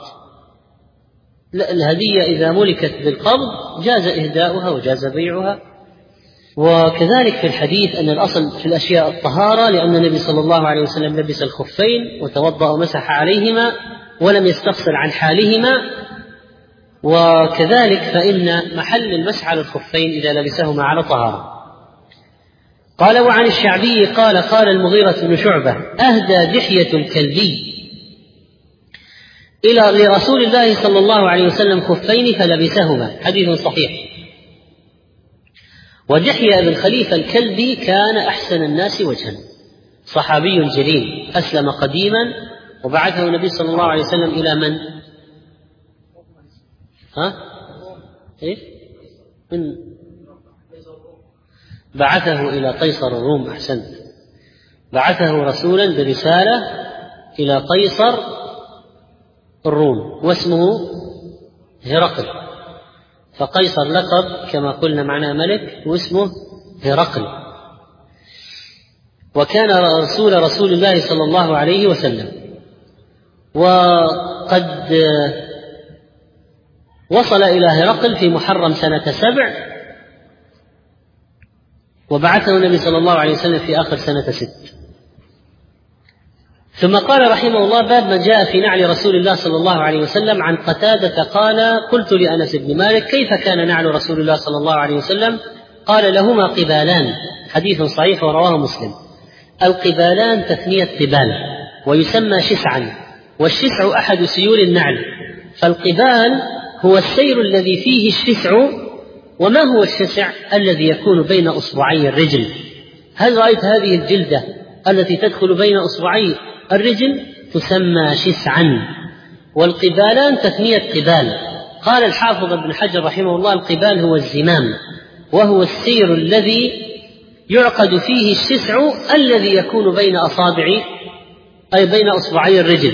S2: الهدية إذا ملكت بالقبض جاز إهداؤها وجاز بيعها. وكذلك في الحديث أن الأصل في الأشياء الطهارة، لأن النبي صلى الله عليه وسلم لبس الخفين وتوضأ ومسح عليهما ولم يستفصل عن حالهما. وكذلك فإن محل المسح على الخفين إذا لبسهما على طهارة. قال: وعن الشعبي قال: قال المغيرة بن شعبة: أهدى دحية الكلبي إلى لرسول الله صلى الله عليه وسلم خفين فلبسهما. حديث صحيح. ودحية بن خليفة الكلبي كان أحسن الناس وجها، صحابي جليل، أسلم قديما، وبعثه النبي صلى الله عليه وسلم إلى من؟ بعثه إلى قيصر الروم. أحسنت. بعثه رسولا برسالة إلى قيصر الروم، واسمه هرقل. فقيصر لقب كما قلنا معناه ملك، واسمه هرقل. وكان رسول الله صلى الله عليه وسلم. وقد وصل إلى هرقل في محرم سنة 7، وبعثه النبي صلى الله عليه وسلم في آخر سنة 6. ثم قال رحمه الله: باب ما جاء في نعل رسول الله صلى الله عليه وسلم. عن قتادة قال: قلت لأنس بن مالك: كيف كان نعل رسول الله صلى الله عليه وسلم؟ قال: لهما قبالان. حديث صحيح ورواه مسلم. القبالان تثنية قبال، ويسمى شسعا، والشسع أحد سيول النعل. فالقبال هو السير الذي فيه الشسع. وما هو الشسع؟ الذي يكون بين أصبعي الرجل. هل رأيت هذه الجلدة التي تدخل بين أصبعي الرجل؟ تسمى شسعا. والقبالان تثنية قبال. قال الحافظ ابن حجر رحمه الله: القبال هو الزمام، وهو السير الذي يعقد فيه الشسع الذي يكون بين أصابع، أي بين أصبعي الرجل.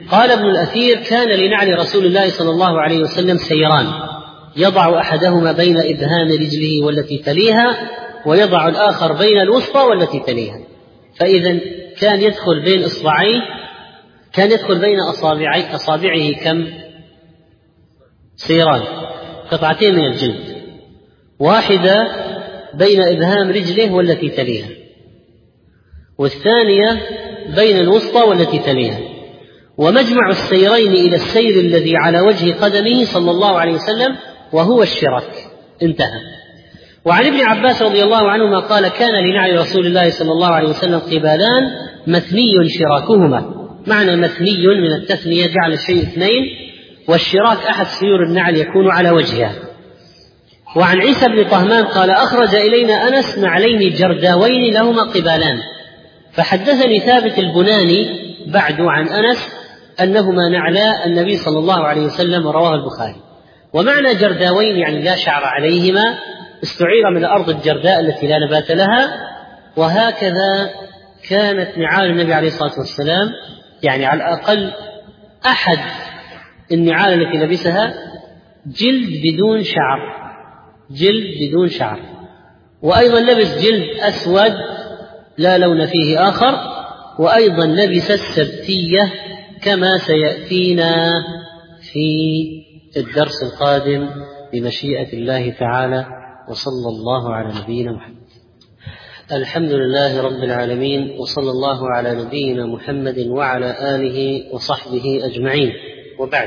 S2: قال ابن الأثير: كان لنعل رسول الله صلى الله عليه وسلم سيران، يضع أحدهما بين إبهام رجله والتي تليها، ويضع الآخر بين الوسطى والتي تليها. فإذا كان يدخل بين إصبعيه، كان يدخل بين أصابعه كم؟ سيران، قطعتين من الجلد، واحدة بين إبهام رجله والتي تليها، والثانية بين الوسطى والتي تليها، ومجمع السيرين إلى السير الذي على وجه قدمه صلى الله عليه وسلم وهو الشراك. انتهى. وعن ابن عباس رضي الله عنهما قال: كان لنعل رسول الله صلى الله عليه وسلم قبالان مثني شراكهما. معنى مثني من التثنية جعل الشيء اثنين، والشراك أحد سيور النعل يكون على وجهها. وعن عيسى بن طهمان قال: أخرج إلينا أنس نعلين جرداوين لهما قبالان، فحدثني ثابت البناني بعد عن أنس أنهما نعلا النبي صلى الله عليه وسلم، رواه البخاري. ومعنى جرداوين يعني لا شعر عليهما، استعير من الأرض الجرداء التي لا نبات لها. وهكذا كانت نعال النبي عليه الصلاة والسلام، يعني على الأقل أحد النعال التي لبسها جلد بدون شعر، جلد بدون شعر، وأيضا لبس جلد أسود لا لون فيه آخر، وأيضا لبس السبتية كما سيأتينا في الدرس القادم بمشيئة الله تعالى. وصلى الله على نبينا محمد. الحمد لله رب العالمين، وصلى الله على نبينا محمد وعلى آله وصحبه أجمعين، وبعد.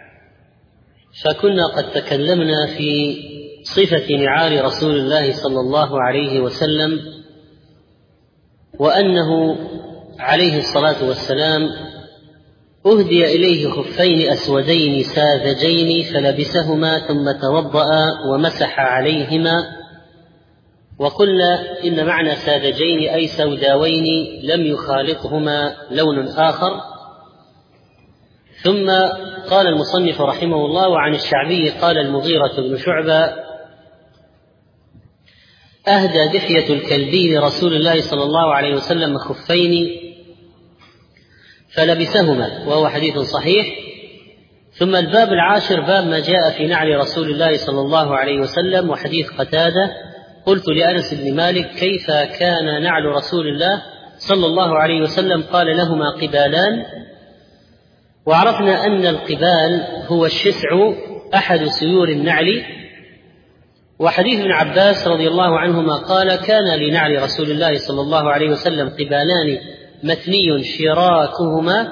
S2: فكنا قد تكلمنا في صفة نعال رسول الله صلى الله عليه وسلم، وأنه عليه الصلاة والسلام أهدي إليه خفين أسودين ساذجين فلبسهما ثم توضأ ومسح عليهما. وقلنا إن معنى ساذجين أي سوداوين لم يخالطهما لون آخر. ثم قال المصنف رحمه الله: وعن الشعبي قال المغيرة بن شعبة: أهدى دحية الكلبي لرسول الله صلى الله عليه وسلم خفين فلبسهما، وهو حديث صحيح. ثم الباب 10 باب ما جاء في نعل رسول الله صلى الله عليه وسلم، وحديث قتادة: قلت لأنس بن مالك: كيف كان نعل رسول الله صلى الله عليه وسلم؟ قال: لهما قبالان. وعرفنا أن القبال هو الشسع أحد سيور النعل. وحديث ابن عباس رضي الله عنهما قال: كان لنعل رسول الله صلى الله عليه وسلم قبالان مثني شراكهما.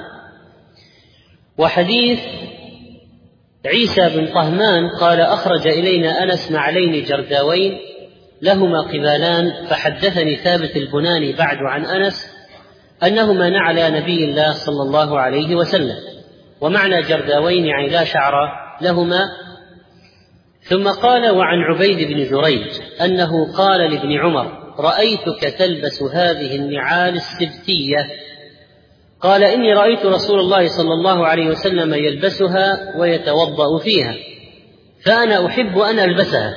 S2: وحديث عيسى بن طهمان قال: أخرج إلينا أنس نعلين جرداوين لهما قبالان، فحدثني ثابت البناني بعد عن أنس أنهما نعلا نبي الله صلى الله عليه وسلم. ومعنى جرداوين يعني لا شعر لهما. ثم قال: وعن عبيد بن جريج أنه قال لابن عمر: رأيتك تلبس هذه النعال السبتية. قال: إني رأيت رسول الله صلى الله عليه وسلم يلبسها ويتوضأ فيها، فأنا أحب أن ألبسها.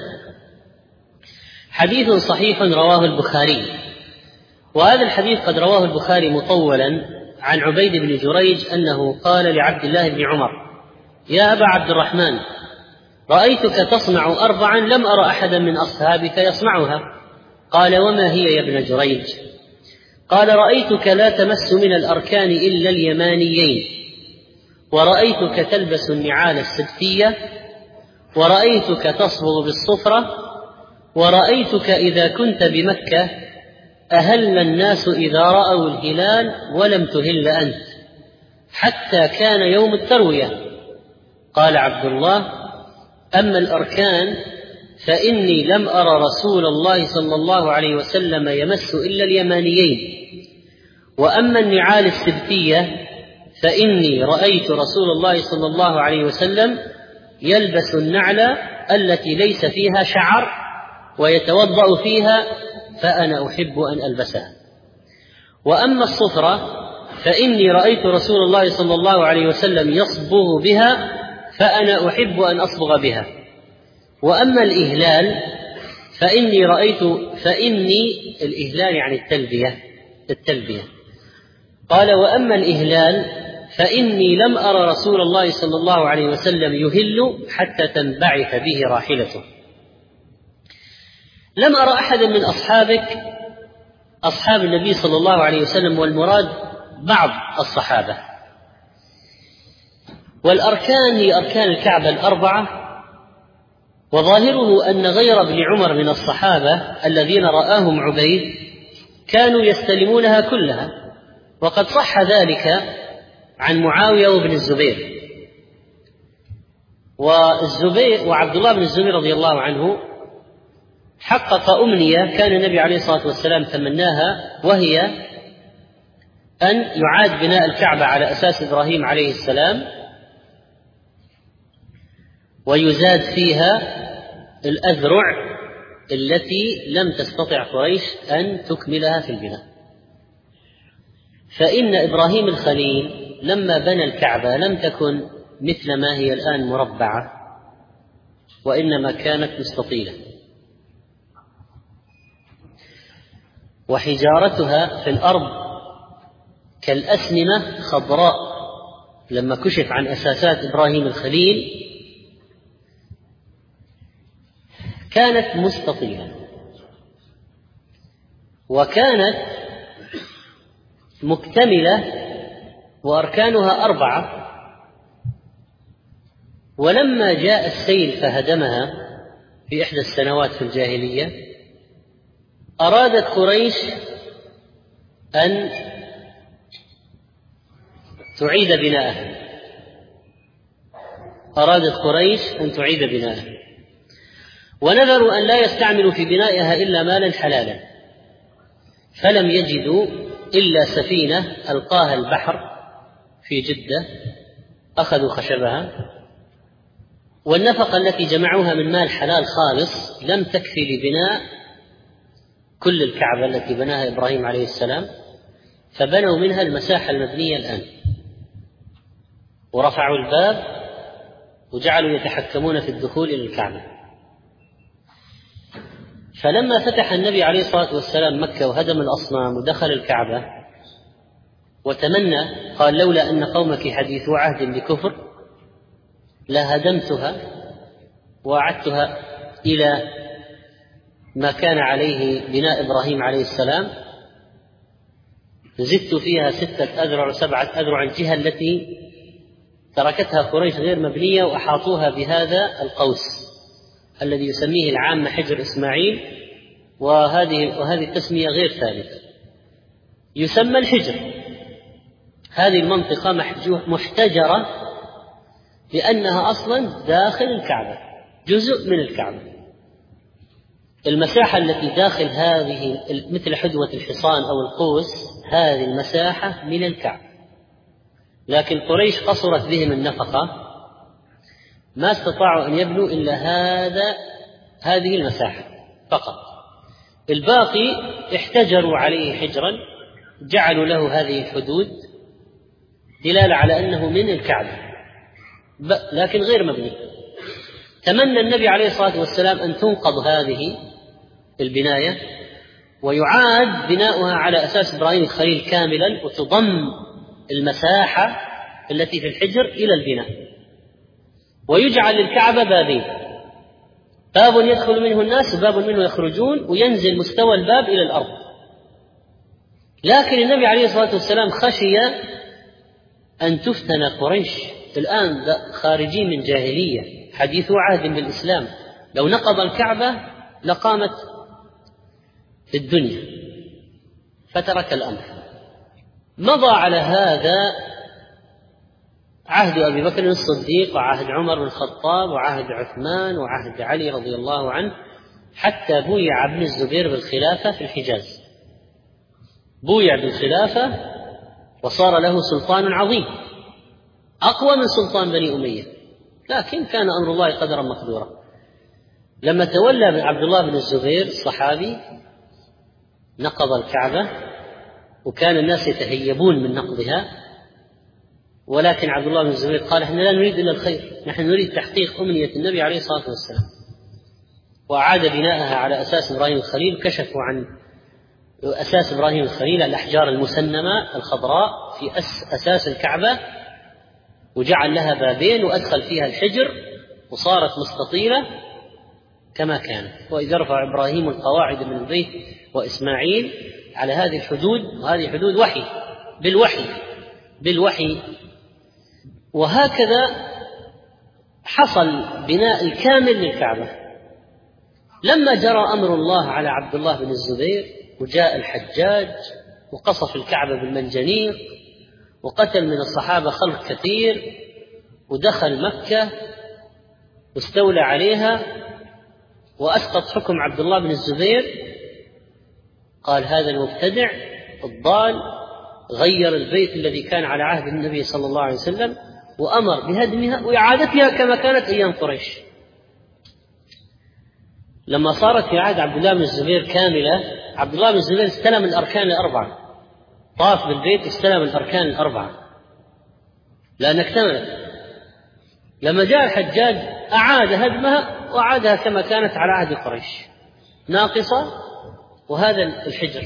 S2: حديث صحيح رواه البخاري. وهذا الحديث قد رواه البخاري مطولا عن عبيد بن جريج أنه قال لعبد الله بن عمر: يا أبا عبد الرحمن، رأيتك تصنع 4 لم أرى أحدا من أصحابك يصنعها. قال: وما هي يا ابن جريج؟ قال: رأيتك لا تمس من الأركان إلا اليمانيين، ورأيتك تلبس النعال السبتية، ورأيتك تصبغ بالصفرة، ورأيتك إذا كنت بمكة أهل الناس إذا رأوا الهلال ولم تهل أنت، حتى كان يوم التروية. قال عبد الله: أما الأركان فإني لم أرى رسول الله صلى الله عليه وسلم يمس إلا اليمانيين، وأما النعال السبتية فإني رأيت رسول الله صلى الله عليه وسلم يلبس النعل التي ليس فيها شعر ويتوضأ فيها، فأنا أحب أن ألبسها. وأما الصفرة فإني رأيت رسول الله صلى الله عليه وسلم يصبغ بها، فأنا أحب أن أصبغ بها. وأما الإهلال فإني الإهلال يعني التلبية. قال: وأما الإهلال فإني لم أرى رسول الله صلى الله عليه وسلم يهل حتى تنبعث به راحلته. لم أرى أحدا من أصحابك أصحاب النبي صلى الله عليه وسلم، والمراد بعض الصحابة. والأركان هي أركان الكعبة الأربعة، وظاهره أن غير ابن عمر من الصحابة الذين رآهم عبيد كانوا يستلمونها كلها، وقد صح ذلك عن معاوية وابن الزبير. وعبد الله بن الزبير رضي الله عنه حقق أمنية كان النبي عليه الصلاة والسلام تمناها، وهي أن يعاد بناء الكعبة على أساس إبراهيم عليه السلام، ويزاد فيها الأذرع التي لم تستطع قريش أن تكملها في البناء. فإن إبراهيم الخليل لما بنى الكعبة لم تكن مثل ما هي الآن مربعة، وإنما كانت مستطيلة، وحجارتها في الأرض كالأسنمة خضراء. لما كشف عن أساسات إبراهيم الخليل كانت مستطيلة، وكانت مكتملة، وأركانها 4. ولما جاء السيل فهدمها في إحدى السنوات في الجاهلية، أرادت قريش أن تعيد بناءها، ونذروا أن لا يستعملوا في بنائها إلا مالا حلالا، فلم يجدوا إلا سفينة ألقاها البحر في جدة، أخذوا خشبها، والنفقة التي جمعوها من مال حلال خالص لم تكفي لبناء كل الكعبة التي بناها إبراهيم عليه السلام، فبنوا منها المساحة المبنية الآن، ورفعوا الباب وجعلوا يتحكمون في الدخول إلى الكعبة. فلما فتح النبي عليه الصلاة والسلام مكة وهدم الأصنام ودخل الكعبة وتمنى، قال: لولا أن قومك حديثو عهد بكفر لهدمتها وأعدتها إلى ما كان عليه بناء إبراهيم عليه السلام، زدت فيها 6 أذرع و7 أذرع، الجهة التي تركتها قريش غير مبنية، وأحاطوها بهذا القوس الذي يسميه العامة حجر إسماعيل، وهذه التسمية غير ثابتة، يسمى الحجر. هذه المنطقة محتجرة لأنها أصلا داخل الكعبة، جزء من الكعبة. المساحة التي داخل هذه مثل حدوة الحصان أو القوس، هذه المساحة من الكعبة، لكن قريش قصرت بهم النفقة، ما استطاعوا أن يبنوا إلا هذه المساحة فقط. الباقي احتجروا عليه حجرا، جعلوا له هذه الحدود دلالة على أنه من الكعبة لكن غير مبني. تمنى النبي عليه الصلاة والسلام أن تنقض هذه البناية ويعاد بناؤها على أساس إبراهيم الخليل كاملا، وتضم المساحة التي في الحجر إلى البناء، ويجعل للكعبة بابين، باب يدخل منه الناس وباب منه يخرجون، وينزل مستوى الباب إلى الأرض. لكن النبي عليه الصلاة والسلام خشي أن تفتن قريش، الآن خارجين من جاهلية حديث عهد بالإسلام، لو نقض الكعبة لقامت الدنيا، فترك الأمر. مضى على هذا عهد أبي بكر الصديق، وعهد عمر بن الخطاب، وعهد عثمان، وعهد علي رضي الله عنه، حتى بويع ابن الزبير بالخلافة في الحجاز، بويع بالخلافة وصار له سلطان عظيم أقوى من سلطان بني أمية، لكن كان أمر الله قدرا مقدورا. لما تولى عبد الله بن الزبير الصحابي نقض الكعبة، وكان الناس يتهيبون من نقضها، ولكن عبد الله بن الزبير قال: احنا لا نريد إلا الخير، نحن نريد تحقيق أمنية النبي عليه الصلاة والسلام. وأعاد بناءها على أساس إبراهيم الخليل. كشفوا عن أساس إبراهيم الخليل الأحجار المسنمة الخضراء في أساس الكعبة، وجعل لها بابين وأدخل فيها الحجر وصارت مستطيلة كما كانت. وإذ رفع إبراهيم القواعد من البيت وإسماعيل على هذه الحدود، وهذه حدود وحي بالوحي. وهكذا حصل بناء الكامل للكعبة. لما جرى أمر الله على عبد الله بن الزبير وجاء الحجاج وقصف الكعبة بالمنجنيق وقتل من الصحابة خلق كثير ودخل مكة واستولى عليها وأسقط حكم عبد الله بن الزبير، قال هذا المبتدع الضال غير البيت الذي كان على عهد النبي صلى الله عليه وسلم وأمر بهدمها وإعادتها كما كانت أيام قريش. لما صارت في عهد عبد الله بن الزبير كاملة، عبد الله بن الزبير استلم الأركان الأربعة، طاف بالبيت استلم الأركان الأربعة لأن اكتملت. لما جاء الحجاج أعاد هدمها وأعادها كما كانت على عهد قريش ناقصة. وهذا الحجر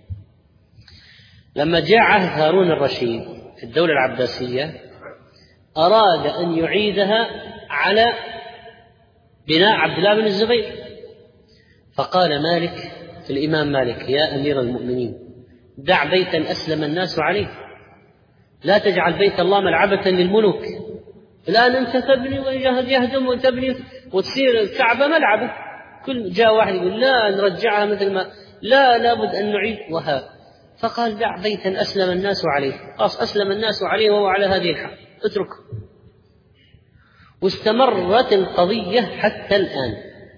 S2: لما جاء عهد هارون الرشيد في الدولة العباسية أراد أن يعيدها على بناء عبد الله بن الزبير، فقال مالك الإمام مالك يا أمير المؤمنين دع بيتا أسلم الناس عليه، لا تجعل بيت الله ملعبة للملوك. الآن أنت تبني ويهدم وتبني وتصير الكعبة ملعبة، كل جاء واحد يقول لا نرجعها مثل ما لا لابد أن نعيد وها. فقال دع بيتا أسلم الناس عليه، أسلم الناس عليه وهو على هذه الحال اتركه. واستمرت القضية حتى الآن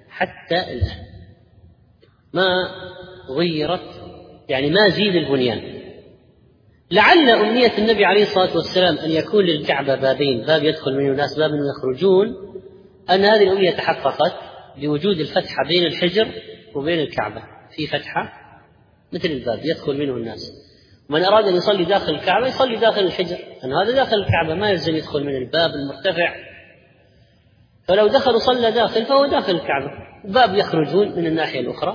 S2: ما غيرت، يعني ما زيد البنيان. لعل أمنية النبي عليه الصلاة والسلام أن يكون للكعبة بابين، باب يدخل منه الناس باب منه يخرجون، أن هذه الأمنية تحققت بوجود الفتحة بين الحجر وبين الكعبة، في فتحة مثل الباب يدخل منه الناس. من أراد أن يصلي داخل الكعبة يصلي داخل الحجر، أن هذا داخل الكعبة ما يلزم يدخل من الباب المرتفع، فلو دخل وصلى داخل فهو داخل الكعبة، باب يخرجون من الناحية الأخرى.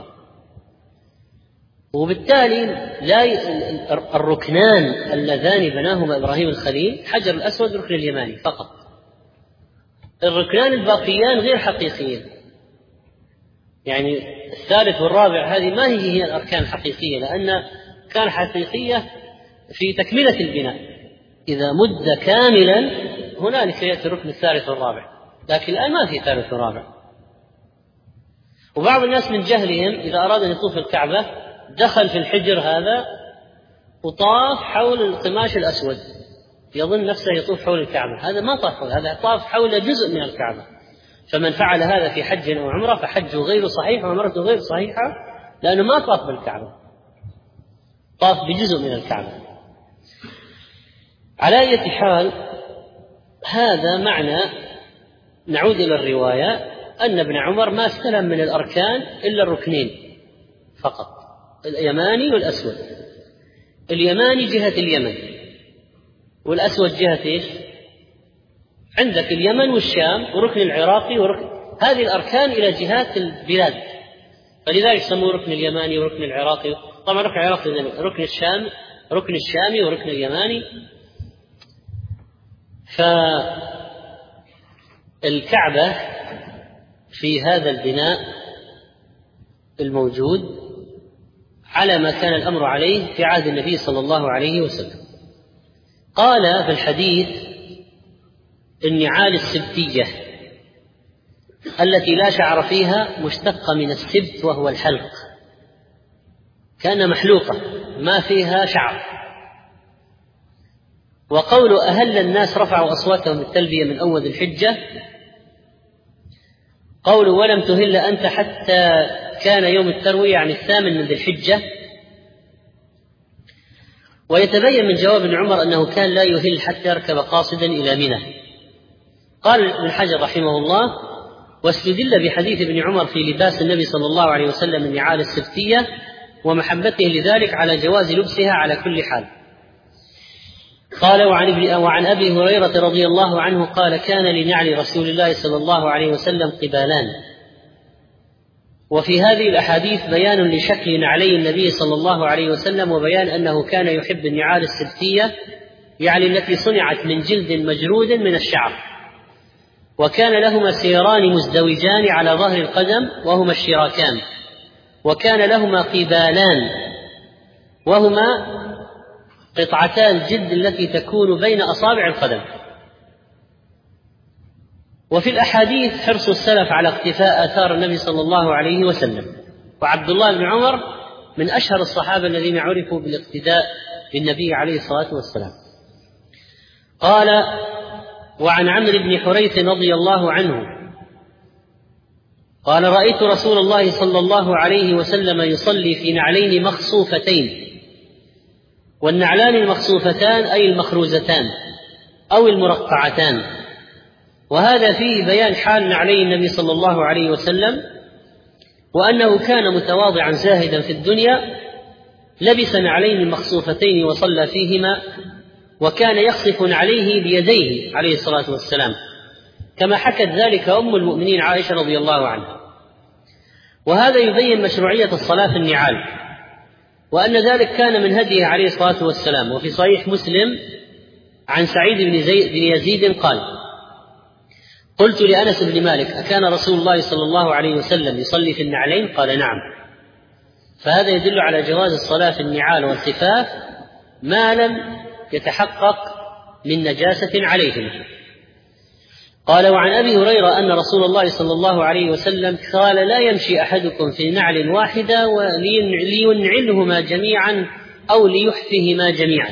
S2: وبالتالي الركنان اللذان بناهما إبراهيم الخليل حجر الأسود والركن اليماني فقط، الركنان الباقيان غير حقيقيين، يعني الثالث والرابع هذه ما هي الأركان الحقيقية، لأن كان حقيقية في تكملة البناء، إذا مد كاملا هنالك يأتي الركن الثالث والرابع، لكن الآن ما في ثالث ورابع. وبعض الناس من جهلهم إذا أراد أن يطوف الكعبة دخل في الحجر هذا وطاف حول القماش الأسود، يظن نفسه يطوف حول الكعبة، هذا ما طاف حول، هذا طاف حول جزء من الكعبة. فمن فعل هذا في حج أو عمرة فحجه غير صحيح وعمرته غير صحيحة، لأنه ما طاف بالكعبة، طاف بجزء من الكعبة. على أي حال هذا معنى، نعود إلى الرواية، أن ابن عمر ما استلم من الأركان إلا الركنين فقط، اليماني والأسود. اليماني جهة اليمن والأسود جهة إيش؟ عندك اليمن والشام وركن العراقي وركن، هذه الأركان إلى جهات البلاد، فلذلك سموه ركن اليماني وركن العراقي. طبعا ركن العراقي ركن الشام، ركن الشامي وركن اليماني. فالكعبة في هذا البناء الموجود على ما كان الأمر عليه في عهد النبي صلى الله عليه وسلم. قال في الحديث النعال السبتية التي لا شعر فيها مشتقة من السبت وهو الحلق، كان محلوقة ما فيها شعر. وقول أهل الناس رفعوا أصواتهم بالتلبية من أول الحجة، قول ولم تهل أنت حتى كان يوم التروية يعني 8 من ذي الحجة. ويتبين من جواب ابن عمر أنه كان لا يهل حتى يركب قاصدا إلى منى. قال ابن حجر رحمه الله واستدل بحديث ابن عمر في لباس النبي صلى الله عليه وسلم النعال السبتية ومحبته لذلك على جواز لبسها على كل حال. قال وعن أبي هريرة رضي الله عنه قال كان لنعل رسول الله صلى الله عليه وسلم قبالان. وفي هذه الأحاديث بيان لشكل نعلي النبي صلى الله عليه وسلم وبيان أنه كان يحب النعال السبتية يعني التي صنعت من جلد مجرود من الشعر، وكان لهما سيران مزدوجان على ظهر القدم وهما الشراكان، وكان لهما قبالان وهما قطعتا الجلد التي تكون بين أصابع القدم. وفي الأحاديث حرص السلف على اقتفاء آثار النبي صلى الله عليه وسلم، وعبد الله بن عمر من أشهر الصحابة الذين عرفوا بالاقتداء بالنبي عليه الصلاة والسلام. قال: وعن عمرو بن حريث رضي الله عنه قال: رأيت رسول الله صلى الله عليه وسلم يصلي في نعلين مخصوفتين، والنعلان المخصوفتان أي المخروزتان أو المرقعتان، وهذا فيه بيان حال نعلي النبي صلى الله عليه وسلم، وأنه كان متواضعا زاهدا في الدنيا، لبس نعلين مخصوفتين وصلى فيهما، وكان يخصف عليه بيديه عليه الصلاة والسلام، كما حكت ذلك أم المؤمنين عائشة رضي الله عنها. وهذا يبين مشروعية الصلاة في النعال، وأن ذلك كان من هديه عليه الصلاة والسلام. وفي صحيح مسلم عن سعيد بن يزيد قال: قلت لأنس بن مالك: أكان رسول الله صلى الله عليه وسلم يصلي في النعلين؟ قال: نعم. فهذا يدل على جواز الصلاة في النعال والخفاف ما لم يتحقق من نجاسة عليهما. قال: وعن أبي هريرة أن رسول الله صلى الله عليه وسلم قال: لا يمشي أحدكم في نعل واحدة لينعلهما جميعا أو ليحفهما جميعا.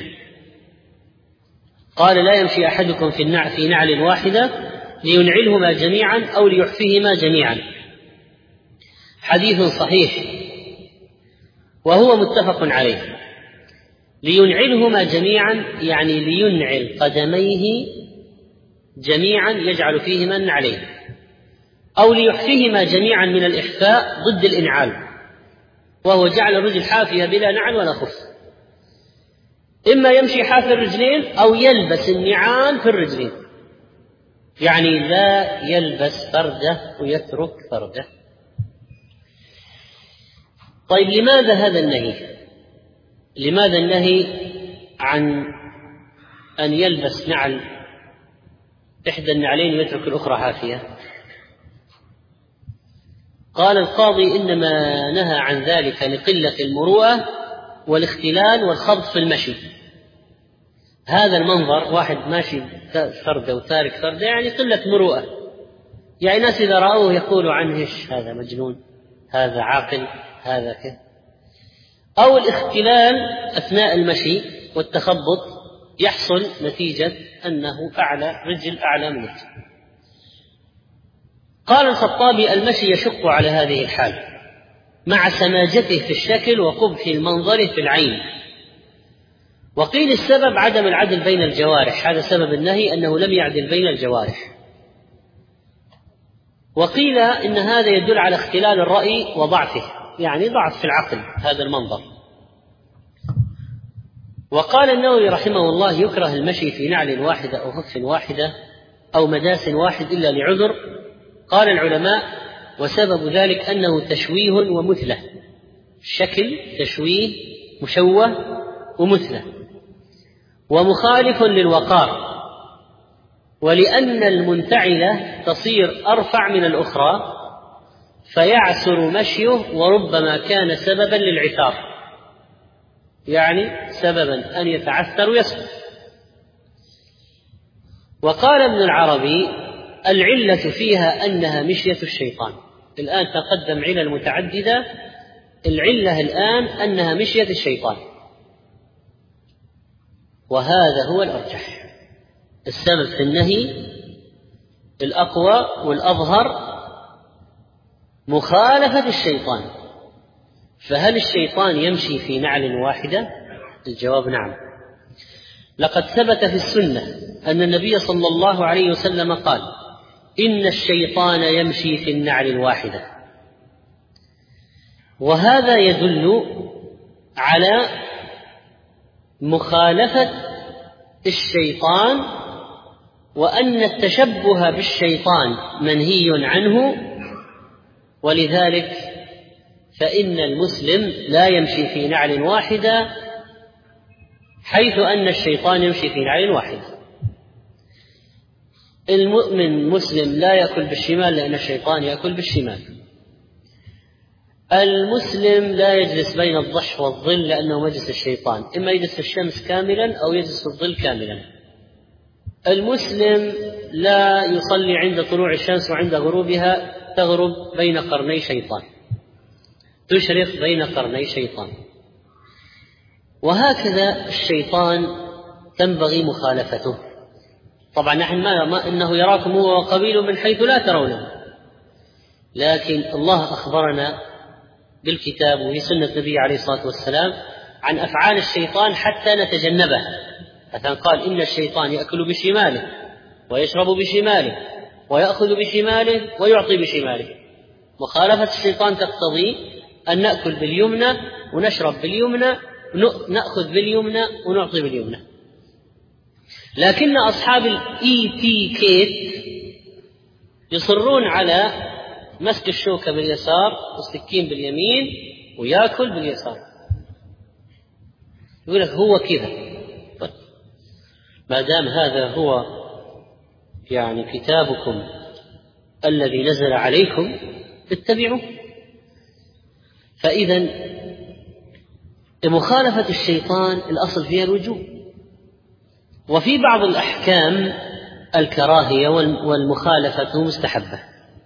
S2: قال: لا يمشي أحدكم في نعل واحدة لينعلهما جميعا أو ليحفهما جميعا. حديث صحيح وهو متفق عليه. لينعلهما جميعا يعني لينعل قدميه جميعا يجعل فيهما النعلين، أو ليحفهما جميعا من الإحفاء ضد الإنعال، وهو جعل الرجل حافية بلا نعل ولا خف. إما يمشي حافي الرجلين أو يلبس النعال في الرجلين، يعني لا يلبس فرده ويترك فرده. طيب، لماذا هذا النهي؟ لماذا النهي عن أن يلبس نعل إحدى النعلين ويترك الأخرى حافية؟ قال القاضي: إنما نهى عن ذلك لقلة المروءة والاختلال والخبط في المشي. هذا المنظر، واحد ماشي فردة وتارك فردة، يعني قلة مروءة، يعني الناس إذا رأوه يقولوا عنه: إيش هذا مجنون، هذا عاقل، هذا كذا. أو الاختلال أثناء المشي والتخبط يحصل نتيجة أنه رجل أعلى من الرجل. قال الخطابي: المشي يشق على هذه الحال مع سماجته في الشكل وقبح المنظر في العين. وقيل السبب عدم العدل بين الجوارح، هذا سبب النهي، أنه لم يعدل بين الجوارح. وقيل إن هذا يدل على اختلال الرأي وضعفه، يعني ضعف في العقل هذا المنظر. وقال النووي رحمه الله: يكره المشي في نعل واحدة أو خف واحدة أو مداس واحد إلا لعذر. قال العلماء: وسبب ذلك أنه تشويه ومثلة، الشكل تشويه مشوه ومثلة، ومخالف للوقار، ولأن المنتعلة تصير أرفع من الأخرى فيعسر مشيه، وربما كان سببا للعثار، يعني سببا أن يتعثر ويسقط. وقال ابن العربي: العلة فيها أنها مشية الشيطان. الآن تقدم علل متعددة، العلة الآن أنها مشية الشيطان، وهذا هو الأرجح. السبب في النهي الأقوى والأظهر مخالفة الشيطان. فهل الشيطان يمشي في نعل واحدة؟ الجواب: نعم. لقد ثبت في السنة أن النبي صلى الله عليه وسلم قال: إن الشيطان يمشي في النعل الواحدة. وهذا يدل على مخالفة الشيطان، وأن التشبه بالشيطان منهي عنه، ولذلك فإن المسلم لا يمشي في نعل واحدة حيث أن الشيطان يمشي في نعل واحد. المؤمن مسلم لا يأكل بالشمال لأن الشيطان يأكل بالشمال. المسلم لا يجلس بين الضح والظل لأنه مجلس الشيطان، إما يجلس في الشمس كاملا أو يجلس في الظل كاملا. المسلم لا يصلي عند طلوع الشمس وعند غروبها تغرب بين قرني شيطان، تشرق بين قرني شيطان. وهكذا الشيطان تنبغي مخالفته. طبعا نحن ما إنه يراكم هو وقبيله من حيث لا ترونه، لكن الله أخبرنا بالكتاب وفي سنة النبي عليه الصلاة والسلام عن أفعال الشيطان حتى نتجنبها. مثلا قال إن الشيطان يأكل بشماله ويشرب بشماله ويأخذ بشماله ويعطي بشماله. مخالفة الشيطان تقتضي أن نأكل باليمنى ونشرب باليمنى، نأخذ باليمنى ونعطي باليمنى. لكن أصحاب الإيتيكيت يصرون على مسك الشوكة باليسار والسكين باليمين ويأكل باليسار. يقول لك هو كذا. ما دام هذا هو يعني كتابكم الذي نزل عليكم اتبعوه. فإذا مخالفة الشيطان الأصل فيها الوجوب، وفي بعض الأحكام الكراهية والمخالفة مستحبة.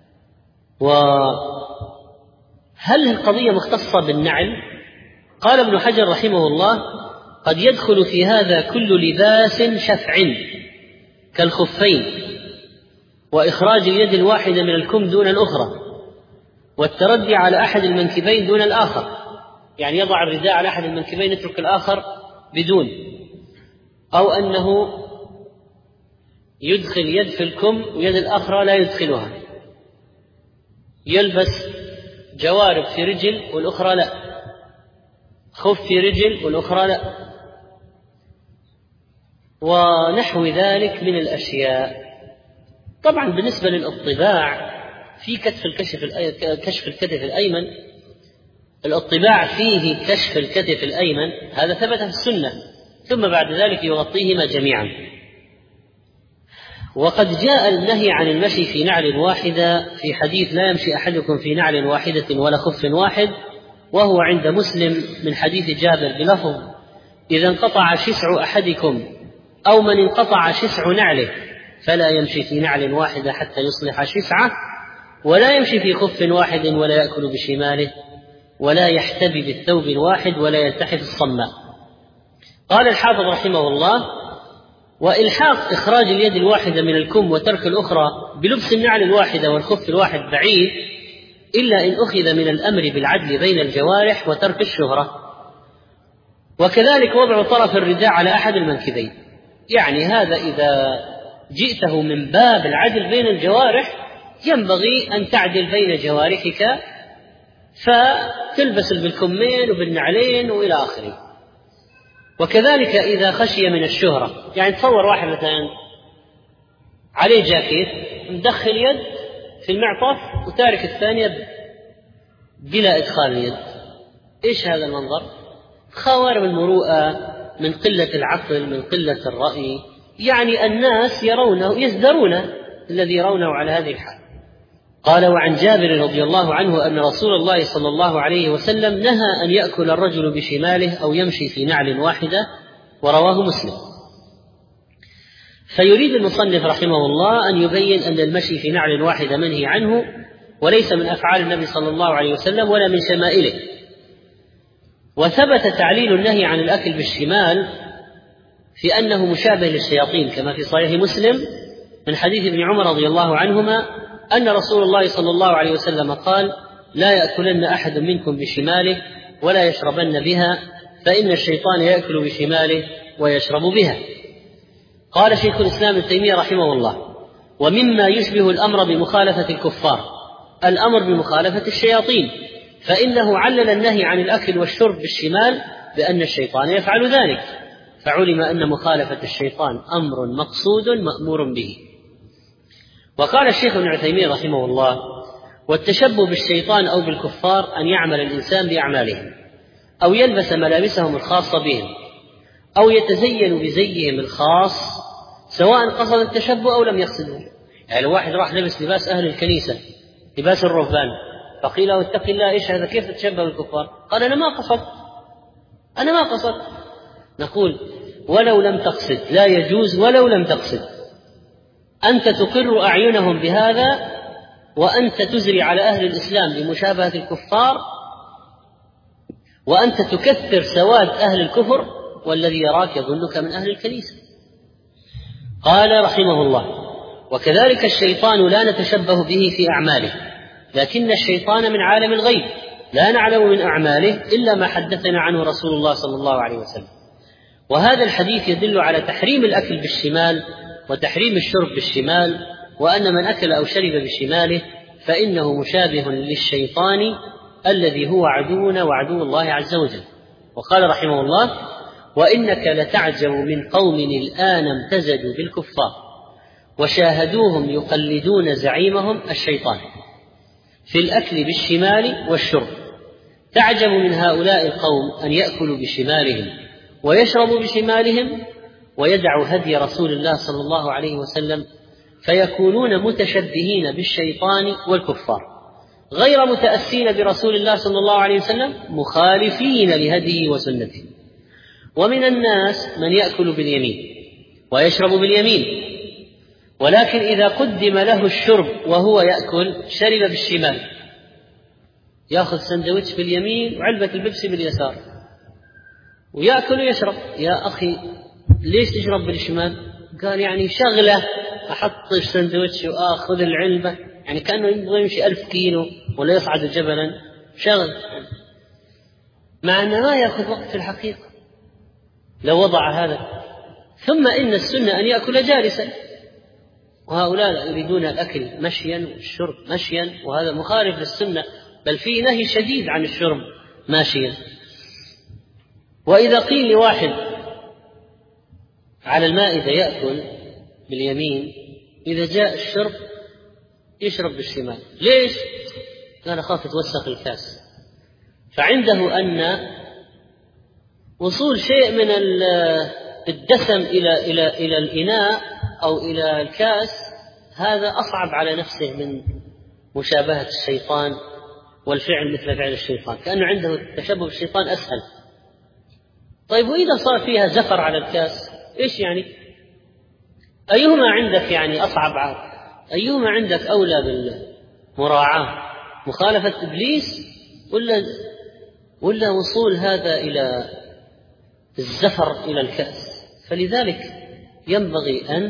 S2: وهل القضية مختصة بالنعل؟ قال ابن حجر رحمه الله: قد يدخل في هذا كل لباس شفع كالخفين، وإخراج اليد الواحدة من الكم دون الأخرى، والتردي على أحد المنكبين دون الآخر، يعني يضع الرداء على أحد المنكبين يترك الآخر بدون، أو أنه يدخل يد في الكم ويد الأخرى لا يدخلها، يلبس جوارب في رجل والأخرى لا، خف في رجل والأخرى لا، ونحو ذلك من الأشياء. طبعا بالنسبة للإطباع في كشف الكتف الأيمن، الإطباع فيه كشف الكتف الأيمن، هذا ثبت في السنة، ثم بعد ذلك يغطيهما جميعا. وقد جاء النهي عن المشي في نعل واحدة في حديث: لا يمشي أحدكم في نعل واحدة ولا خف واحد، وهو عند مسلم من حديث جابر بلفظ: إذا انقطع شسع أحدكم أو من انقطع شسع نعله فلا يمشي في نعل واحدة حتى يصلح شسعه، ولا يمشي في خف واحد، ولا يأكل بشماله، ولا يحتبي بالثوب الواحد، ولا يلتحف الصماء. قال الحافظ رحمه الله: وإلحاق إخراج اليد الواحدة من الكم وترك الأخرى بلبس النعل الواحدة والخف الواحد بعيد، إلا إن أخذ من الأمر بالعدل بين الجوارح وترك الشهرة. وكذلك وضع طرف الرداء على أحد المنكبين، يعني هذا إذا جئته من باب العدل بين الجوارح ينبغي أن تعدل بين جوارحك، فتلبس بالكمين وبالنعلين وإلى آخره. وكذلك إذا خشي من الشهرة، يعني تصور واحد مثلا عليه جاكيت مدخل يد في المعطف وتارك الثانية بلا إدخال اليد، إيش هذا المنظر؟ خوارم المروءة، من قلة العقل، من قلة الرأي، يعني الناس يرونه يزدرون الذي يرونه على هذه الحال. قال: وعن جابر رضي الله عنه أن رسول الله صلى الله عليه وسلم نهى أن يأكل الرجل بشماله أو يمشي في نعل واحدة، ورواه مسلم. فيريد المصنف رحمه الله أن يبين أن المشي في نعل واحدة منهي عنه، وليس من أفعال النبي صلى الله عليه وسلم ولا من شمائله. وثبت تعليل النهي عن الأكل بالشمال في أنه مشابه للشياطين، كما في صحيح مسلم من حديث ابن عمر رضي الله عنهما أن رسول الله صلى الله عليه وسلم قال: لا يأكلن أحد منكم بشماله ولا يشربن بها، فإن الشيطان يأكل بشماله ويشرب بها. قال شيخ الإسلام ابن تيمية رحمه الله: ومما يشبه الأمر بمخالفة الكفار الأمر بمخالفة الشياطين، فإنه علل النهي عن الأكل والشرب بالشمال بأن الشيطان يفعل ذلك، فعلم أن مخالفة الشيطان أمر مقصود مأمور به. وقال الشيخ ابن عثيمين رحمه الله: والتشبه بالشيطان أو بالكفار أن يعمل الإنسان بأعمالهم، أو يلبس ملابسهم الخاصة بهم، أو يتزين بزيهم الخاص سواء قصد التشبه أو لم يقصده. يعني لو واحد راح لبس لباس أهل الكنيسة، لباس الرهبان، فقيل له اتق الله، إيش هذا؟ كيف تتشبه بالكفار؟ قال أنا ما قصدت. نقول ولو لم تقصد، لا يجوز ولو لم تقصد. أنت تقر أعينهم بهذا وأنت تزري على أهل الإسلام بمشابهة الكفار، وأنت تكثر سواد أهل الكفر، والذي يراك يظنك من أهل الكنيسة. قال رحمه الله: وكذلك الشيطان لا نتشبه به في أعماله، لكن الشيطان من عالم الغيب لا نعلم من أعماله إلا ما حدثنا عنه رسول الله صلى الله عليه وسلم. وهذا الحديث يدل على تحريم الأكل بالشمال وتحريم الشرب بالشمال، وأن من أكل أو شرب بشماله فإنه مشابه للشيطان الذي هو عدونا وعدو الله عز وجل. وقال رحمه الله: وإنك لتعجب من قوم الآن امتزجوا بالكفار وشاهدوهم يقلدون زعيمهم الشيطان في الأكل بالشمال والشرب. تعجب من هؤلاء القوم أن يأكلوا بشمالهم ويشربوا بشمالهم ويدعوا هدي رسول الله صلى الله عليه وسلم، فيكونون متشبهين بالشيطان والكفار غير متأسين برسول الله صلى الله عليه وسلم، مخالفين لهديه وسنته. ومن الناس من يأكل باليمين ويشرب باليمين، ولكن إذا قدم له الشرب وهو يأكل شرب بالشمال، يأخذ سندويتش باليمين وعلبة البيبسي باليسار ويأكل ويشرب. يا أخي ليش تشرب بالشمال؟ قال يعني شغلة، أحط السندويتش وآخذ العلبة، يعني كأنه يبغى يمشي 1000 كيلو ولا يصعد جبلا، شغل، مع أنه ما يأخذ وقت في الحقيقة لو وضع هذا. ثم إن السنة أن يأكل جالسا، وهؤلاء يريدون الأكل مشيا والشرب مشيا، وهذا مخالف للسنة، بل فيه نهي شديد عن الشرب ماشيا. وإذا قيل لواحد على المائدة يأكل باليمين، إذا جاء الشرب يشرب بالشمال، ليش؟ قال خاف يتوسخ الكاس. فعنده أن وصول شيء من الدسم إلى الإناء أو إلى الكاس هذا أصعب على نفسه من مشابهة الشيطان والفعل مثل فعل الشيطان، كأنه عنده التشبه بالشيطان أسهل. طيب وإذا صار فيها زفر على الكاس إيش يعني؟ أيهما عندك يعني أصعب؟ أيهما عندك أولى بالمراعاة؟ مخالفة إبليس ولا وصول هذا إلى الزفر إلى الكأس؟ فلذلك ينبغي أن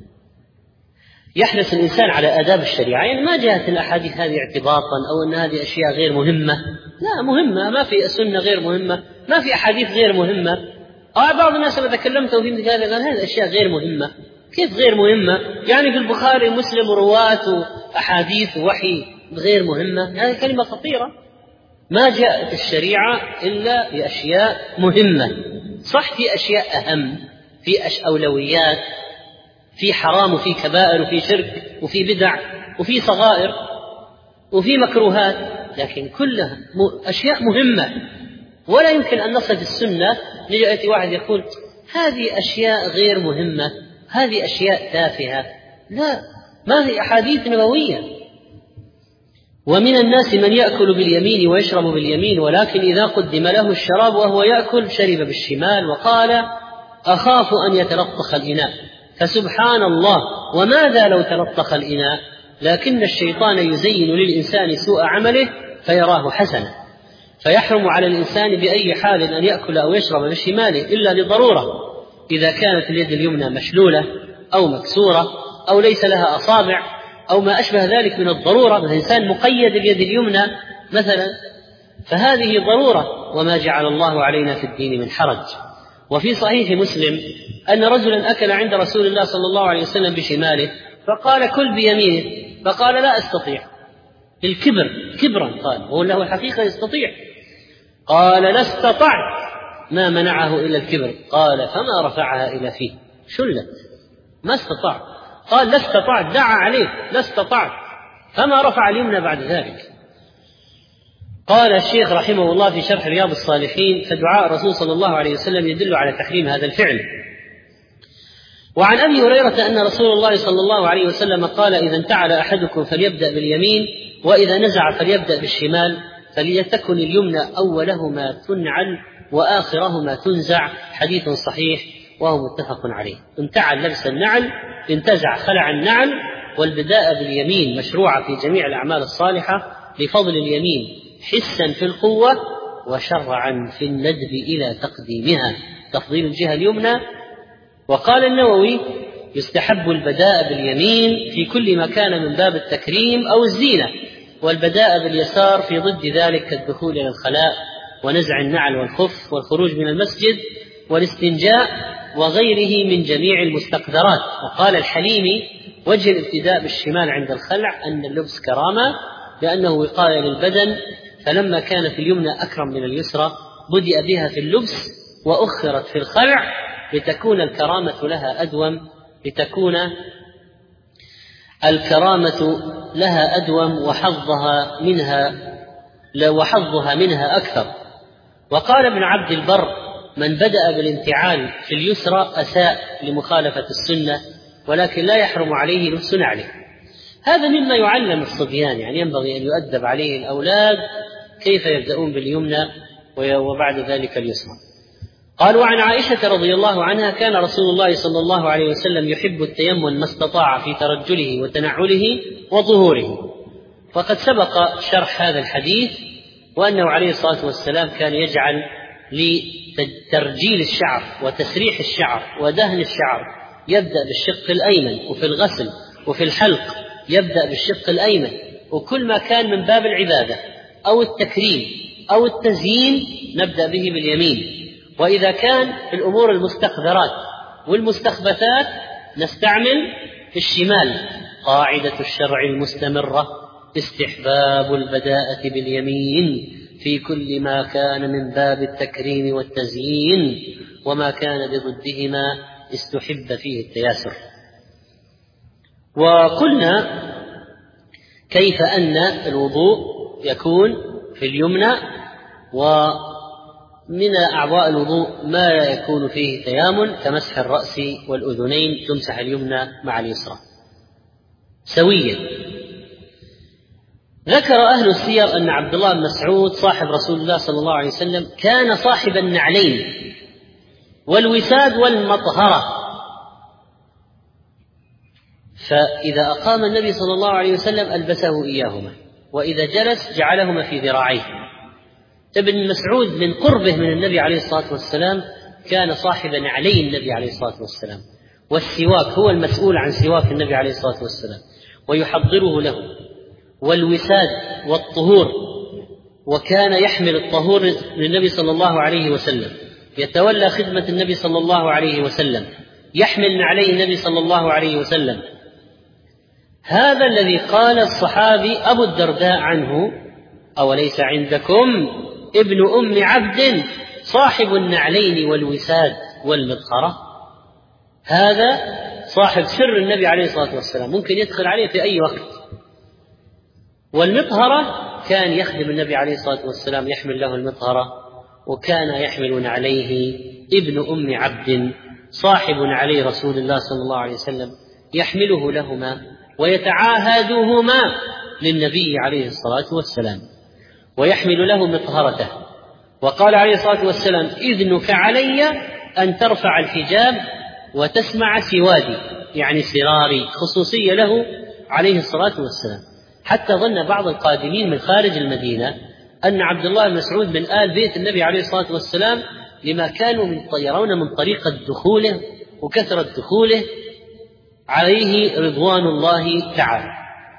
S2: يحرص الإنسان على آداب الشريعة. يعني ما جاءت الأحاديث هذه اعتباطا أو أن هذه أشياء غير مهمة، لا، مهمة، ما في سنة غير مهمة، ما في أحاديث غير مهمة. بعض الناس لما تكلمتوا في مثل هذا قال هذه أشياء غير مهمة. كيف غير مهمة؟ يعني في البخاري ومسلم ورواة وأحاديث ووحي غير مهمة؟ هذه كلمة خطيرة. ما جاءت الشريعة إلا بأشياء مهمة. صح في أشياء أهم، في أولويات، في حرام وفي كبائر وفي شرك وفي بدع وفي صغائر وفي مكروهات، لكن كلها أشياء مهمة. ولا يمكن أن نصف السنة ليأتي واحد يقول هذه أشياء غير مهمة، هذه أشياء تافهة. لا، ما هي أحاديث نبوية. ومن الناس من يأكل باليمين ويشرب باليمين، ولكن إذا قدم له الشراب وهو يأكل شرب بالشمال. وقال أخاف أن يتلطخ الإناء، فسبحان الله، وماذا لو تلطخ الإناء؟ لكن الشيطان يزين للإنسان سوء عمله فيراه حسنا، فيحرم على الإنسان بأي حال أن يأكل أو يشرب بشماله إلا لضرورة، إذا كانت اليد اليمنى مشلولة أو مكسورة أو ليس لها أصابع أو ما أشبه ذلك من الضرورة، الإنسان مقيد اليد اليمنى مثلا، فهذه ضرورة، وما جعل الله علينا في الدين من حرج. وفي صحيح مسلم أن رجلا أكل عند رسول الله صلى الله عليه وسلم بشماله، فقال كل بيمينه، فقال لا أستطيع، الكبر كبرا، قال هو له الحقيقة يستطيع، قال لا استطعت، ما منعه إلا الكبر، قال فما رفعها إلى فيه، شلت، ما استطاع، قال لا استطعت، دعا عليه لا استطعت، فما رفع اليمنى بعد ذلك. قال الشيخ رحمه الله في شرح رياض الصالحين: فدعاء الرسول صلى الله عليه وسلم يدل على تحريم هذا الفعل. وعن أبي هريرة أن رسول الله صلى الله عليه وسلم قال: إذا انتعل أحدكم فليبدأ باليمين، وإذا نزع فليبدأ بالشمال، فليتكن اليمنى أولهما تنعل وآخرهما تنزع. حديث صحيح وهو متفق عليه. انتعل لبس النعل، انتزع خلع النعل. والبداء باليمين مشروعة في جميع الأعمال الصالحة لفضل اليمين حسا في القوة وشرعا في الندب إلى تقديمها، تفضيل الجهة اليمنى. وقال النووي: يستحب البداء باليمين في كل ما كان من باب التكريم أو الزينة، والبداء باليسار في ضد ذلك كالدخول إلى الخلاء ونزع النعل والخف والخروج من المسجد والاستنجاء وغيره من جميع المستقذرات. وقال الحليمي: وجه الابتداء بالشمال عند الخلع أن اللبس كرامة لأنه وقاية للبدن، فلما كانت اليمنى أكرم من اليسرى بدأ بها في اللبس وأخرت في الخلع لتكون الكرامة لها أدوم وحظها منها أكثر. وقال ابن عبد البر: من بدأ بالانتعال في اليسرى أساء لمخالفة السنة، ولكن لا يحرم عليه لبس نعله. هذا مما يعلم الصبيان، يعني ينبغي أن يؤدب عليه الأولاد كيف يبدأون باليمنى وبعد ذلك اليسرى. قال: وعن عائشة رضي الله عنها: كان رسول الله صلى الله عليه وسلم يحب التيمم ما استطاع في ترجله وتنعله وظهوره. وقد سبق شرح هذا الحديث، وأنه عليه الصلاة والسلام كان يجعل لترجيل الشعر وتسريح الشعر ودهن الشعر يبدأ بالشق الأيمن، وفي الغسل وفي الحلق يبدأ بالشق الأيمن، وكل ما كان من باب العبادة أو التكريم أو التزيين نبدأ به باليمين. وإذا كان في الأمور المستقذرات والمستخبثات نستعمل في الشمال. قاعدة الشرع المستمرة: استحباب البداءة باليمين في كل ما كان من باب التكريم والتزيين، وما كان بضدهما استحب فيه التياسر. وقلنا كيف أن الوضوء يكون في اليمنى، ومن أعضاء الوضوء ما يكون فيه تيامن كمسح الرأس والأذنين، تمسح اليمنى مع اليسرى سويا. ذكر أهل السير أن عبد الله بن مسعود صاحب رسول الله صلى الله عليه وسلم كان صاحب النعلين والوساد والمطهرة، فإذا أقام النبي صلى الله عليه وسلم ألبسه إياهما، وإذا جلس جعلهما في ذراعيه. ابن مسعود من قربه من النبي عليه الصلاة والسلام كان صاحب نعلي النبي عليه الصلاة والسلام، والسواك هو المسؤول عن سواك النبي عليه الصلاة والسلام ويحضره له، والوساد والطهور، وكان يحمل الطهور للنبي صلى الله عليه وسلم، يتولى خدمة النبي صلى الله عليه وسلم، يحمل نعلي النبي صلى الله عليه وسلم. هذا الذي قال الصحابي أبو الدرداء عنه: أوليس عندكم ابن أم عبد صاحب النعلين والوساد والمطهرة؟ هذا صاحب سر النبي عليه الصلاة والسلام، ممكن يدخل عليه في أي وقت. والمطهرة كان يخدم النبي عليه الصلاة والسلام، يحمل له المطهرة، وكان يحمل عليه ابن أم عبد صاحب عليه رسول الله صلى الله عليه وسلم، يحمله لهما ويتعاهدهما للنبي عليه الصلاة والسلام ويحمل له مطهرته. وقال عليه الصلاة والسلام: إذنك علي أن ترفع الحجاب وتسمع سوادي، يعني سراري، خصوصية له عليه الصلاة والسلام. حتى ظن بعض القادمين من خارج المدينة أن عبد الله بن مسعود من آل بيت النبي عليه الصلاة والسلام، لما كانوا يرون من طريقة دخوله وكثرة دخوله عليه رضوان الله تعالى.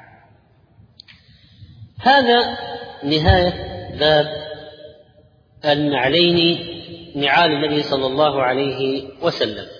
S2: هذا نهاية باب النعلين، نعال النبي صلى الله عليه وسلم.